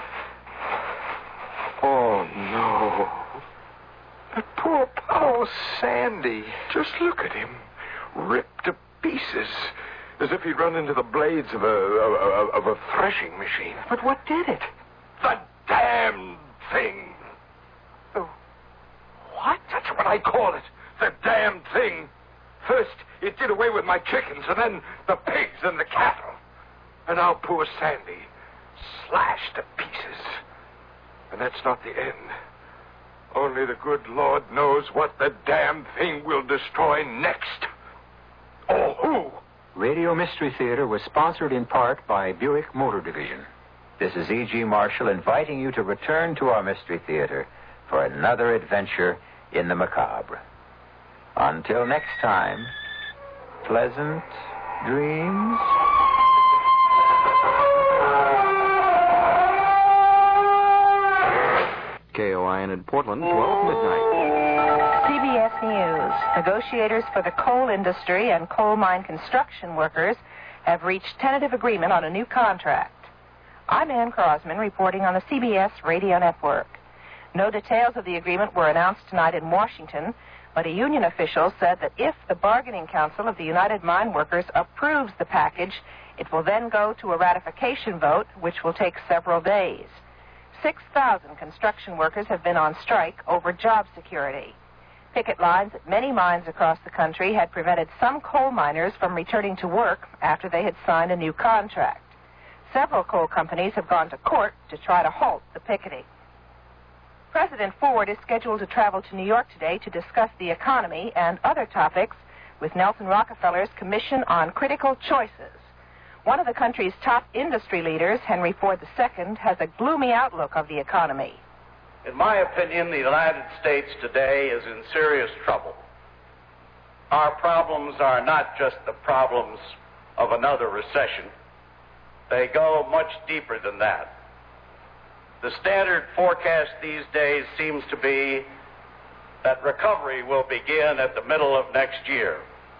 Oh, no. That poor, poor Sandy. Just look at him. Ripped to pieces. As if he'd run into the blades of a, of, of a threshing machine. But what did it? The damn thing. Oh. What? That's what I call it. The damn thing. First, it did away with my chickens, and then the pigs and the cattle. And now poor Sandy, slashed to pieces. And that's not the end. Only the good Lord knows what the damn thing will destroy next. Or who? Radio Mystery Theater was sponsored in part by Buick Motor Division. This is E G. Marshall inviting you to return to our Mystery Theater for another adventure in the macabre. Until next time, pleasant dreams. K O I N in Portland, twelve midnight. C B S News. Negotiators for the coal industry and coal mine construction workers have reached tentative agreement on a new contract. I'm Ann Crosman reporting on the C B S Radio Network. No details of the agreement were announced tonight in Washington, but a union official said that if the Bargaining Council of the United Mine Workers approves the package, it will then go to a ratification vote, which will take several days. six thousand construction workers have been on strike over job security. Picket lines at many mines across the country had prevented some coal miners from returning to work after they had signed a new contract. Several coal companies have gone to court to try to halt the picketing. President Ford is scheduled to travel to New York today to discuss the economy and other topics with Nelson Rockefeller's Commission on Critical Choices. One of the country's top industry leaders, Henry Ford the Second, has a gloomy outlook of the economy. In my opinion, the United States today is in serious trouble. Our problems are not just the problems of another recession. They go much deeper than that. The standard forecast these days seems to be that recovery will begin at the middle of next year.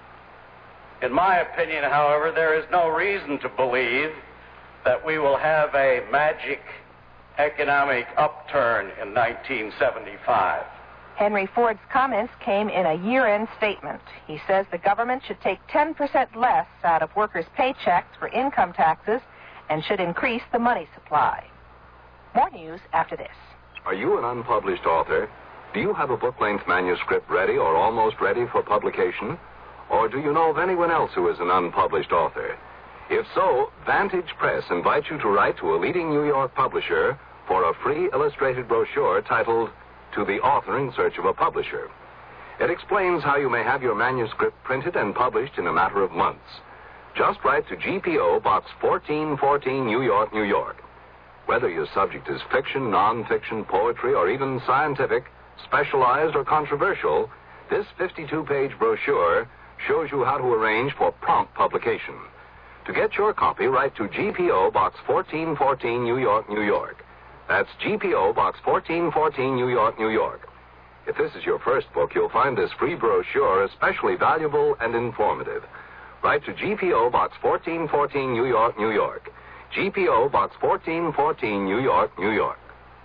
In my opinion, however, there is no reason to believe that we will have a magic economic upturn in nineteen seventy-five. Henry Ford's comments came in a year-end statement. He says the government should take ten percent less out of workers' paychecks for income taxes and should increase the money supply. More news after this. Are you an unpublished author? Do you have a book-length manuscript ready or almost ready for publication? Or do you know of anyone else who is an unpublished author? If so, Vantage Press invites you to write to a leading New York publisher for a free illustrated brochure titled To the Author in Search of a Publisher. It explains how you may have your manuscript printed and published in a matter of months. Just write to G P O Box fourteen fourteen, New York, New York. Whether your subject is fiction, non-fiction, poetry, or even scientific, specialized, or controversial, this fifty-two page brochure shows you how to arrange for prompt publication. To get your copy, write to G P O Box fourteen fourteen, New York, New York. That's G P O Box fourteen fourteen, New York, New York. If this is your first book, you'll find this free brochure especially valuable and informative. Write to G P O Box fourteen fourteen, New York, New York. G P O Box fourteen fourteen, New York, New York.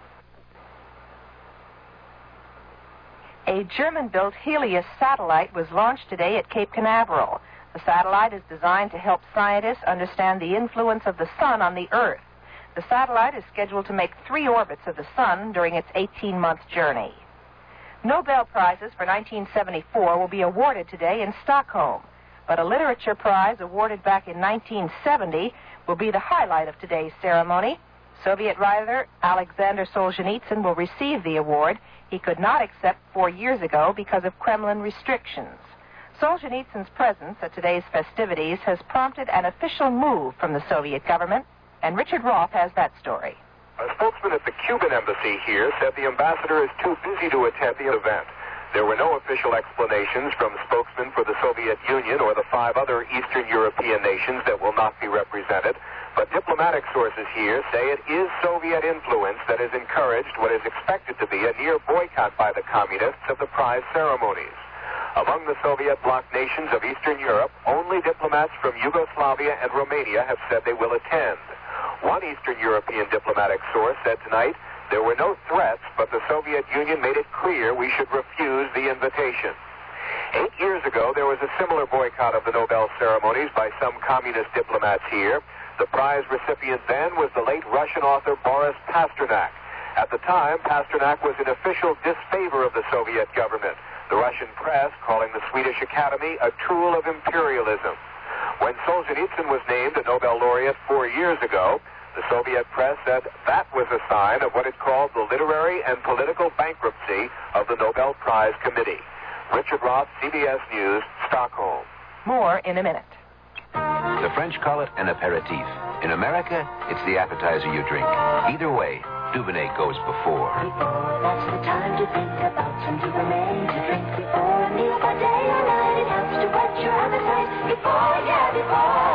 A German-built Helios satellite was launched today at Cape Canaveral. The satellite is designed to help scientists understand the influence of the sun on the Earth. The satellite is scheduled to make three orbits of the sun during its eighteen-month journey. Nobel Prizes for nineteen seventy-four will be awarded today in Stockholm, but a literature prize awarded back in nineteen seventy will be the highlight of today's ceremony. Soviet writer Alexander Solzhenitsyn will receive the award he could not accept four years ago because of Kremlin restrictions. Solzhenitsyn's presence at today's festivities has prompted an official move from the Soviet government, and Richard Roth has that story. A spokesman at the Cuban embassy here said the ambassador is too busy to attend the event. There were no official explanations from spokesmen for the Soviet Union or the five other Eastern European nations that will not be represented, but diplomatic sources here say it is Soviet influence that has encouraged what is expected to be a near boycott by the communists of the prize ceremonies. Among the Soviet bloc nations of Eastern Europe, only diplomats from Yugoslavia and Romania have said they will attend. One Eastern European diplomatic source said tonight there were no threats, but the Soviet Union made it clear we should refuse the invitation. Eight years ago, there was a similar boycott of the Nobel ceremonies by some communist diplomats here. The prize recipient then was the late Russian author Boris Pasternak. At the time, Pasternak was in official disfavor of the Soviet government, the Russian press calling the Swedish Academy a tool of imperialism. When Solzhenitsyn was named a Nobel laureate four years ago, the Soviet press said that was a sign of what it called the literary and political bankruptcy of the Nobel Prize Committee. Richard Roth, C B S News, Stockholm. More in a minute. The French call it an aperitif. In America, it's the appetizer you drink. Either way, Dubonnet goes before. Before, that's the time to think about some Dubonnet to drink before a meal by day or night. It helps to whet your appetite. Before, yeah, before.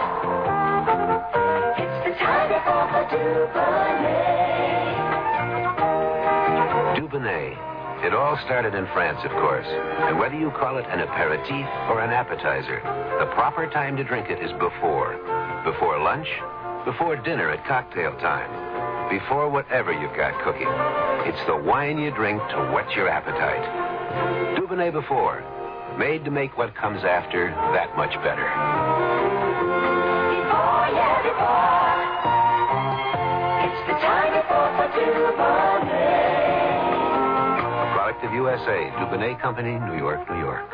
It's the time before for Dubonnet. Dubonnet. It all started in France, of course. And whether you call it an aperitif or an appetizer, the proper time to drink it is before. Before lunch, before dinner at cocktail time, before whatever you've got cooking. It's the wine you drink to whet your appetite. Dubonnet Before, made to make what comes after that much better. Before, yeah, before. It's the time before for Dubonnet. A product of U S A, Dubonnet Company, New York, New York.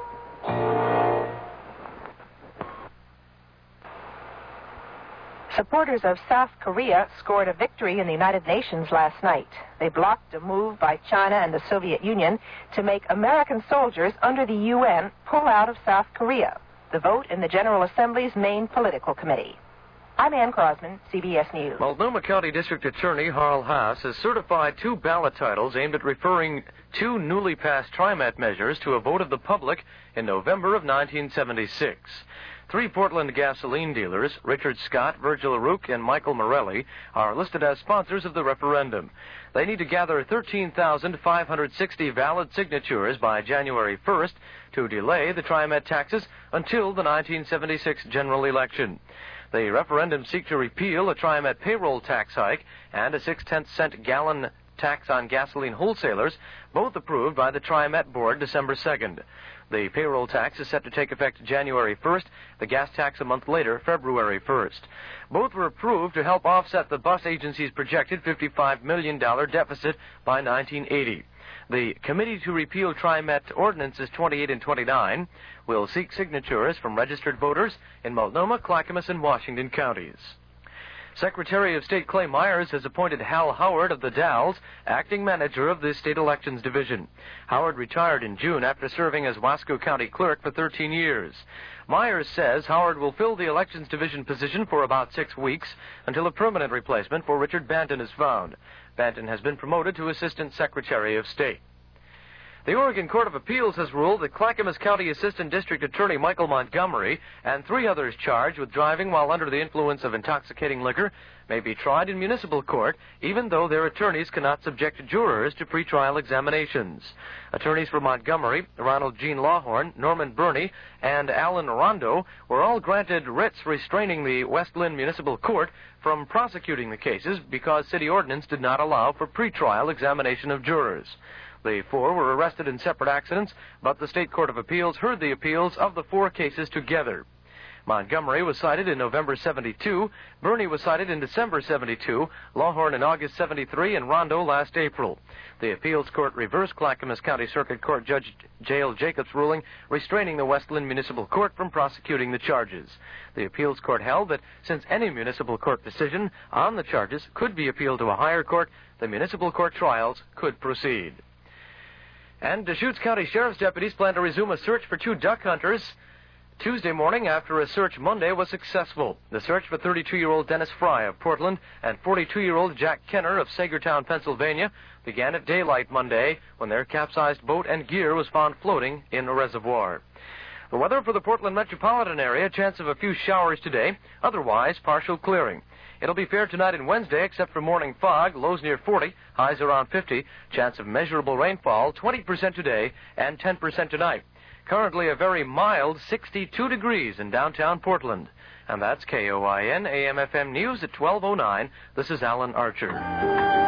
Supporters of South Korea scored a victory in the United Nations last night. They blocked a move by China and the Soviet Union to make American soldiers under the U N pull out of South Korea. The vote in the General Assembly's main political committee. I'm Ann Crosman, C B S News. Multnomah County District Attorney Harl Haas has certified two ballot titles aimed at referring two newly passed TriMet measures to a vote of the public in November of nineteen seventy-six. Three Portland gasoline dealers, Richard Scott, Virgil Rook, and Michael Morelli, are listed as sponsors of the referendum. They need to gather thirteen thousand five hundred sixty valid signatures by January first to delay the TriMet taxes until the nineteen seventy-six general election. The referendum seeks to repeal a TriMet payroll tax hike and a six-tenths cent gallon tax on gasoline wholesalers, both approved by the TriMet board December second. The payroll tax is set to take effect January first, the gas tax a month later, February first. Both were approved to help offset the bus agency's projected fifty-five million dollars deficit by nineteen eighty. The Committee to Repeal TriMet Ordinances twenty-eight and twenty-nine will seek signatures from registered voters in Multnomah, Clackamas, and Washington counties. Secretary of State Clay Myers has appointed Hal Howard of the Dalles acting manager of the State Elections Division. Howard retired in June after serving as Wasco County Clerk for thirteen years. Myers says Howard will fill the Elections Division position for about six weeks until a permanent replacement for Richard Banton is found. Banton has been promoted to Assistant Secretary of State. The Oregon Court of Appeals has ruled that Clackamas County Assistant District Attorney Michael Montgomery and three others charged with driving while under the influence of intoxicating liquor may be tried in municipal court, even though their attorneys cannot subject jurors to pretrial examinations. Attorneys for Montgomery, Ronald Jean Lawhorn, Norman Burney, and Alan Rondo were all granted writs restraining the West Lynn Municipal Court from prosecuting the cases because city ordinance did not allow for pretrial examination of jurors. The four were arrested in separate accidents, but the State Court of Appeals heard the appeals of the four cases together. Montgomery was cited in November seventy-two, Burney was cited in December seventy-two, Lawhorn in August seventy-three, and Rondo last April. The appeals court reversed Clackamas County Circuit Court Judge Jael Jacobs' ruling restraining the West Lynn Municipal Court from prosecuting the charges. The appeals court held that since any municipal court decision on the charges could be appealed to a higher court, the municipal court trials could proceed. And Deschutes County Sheriff's deputies plan to resume a search for two duck hunters Tuesday morning after a search Monday was successful. The search for thirty-two-year-old Dennis Fry of Portland and forty-two-year-old Jack Kenner of Sagertown, Pennsylvania, began at daylight Monday when their capsized boat and gear was found floating in a reservoir. The weather for the Portland metropolitan area, chance of a few showers today, otherwise partial clearing. It'll be fair tonight and Wednesday, except for morning fog, lows near forty, highs around fifty, chance of measurable rainfall, twenty percent today and ten percent tonight. Currently a very mild sixty-two degrees in downtown Portland. And that's K O I N A M F M News at twelve oh nine. This is Alan Archer.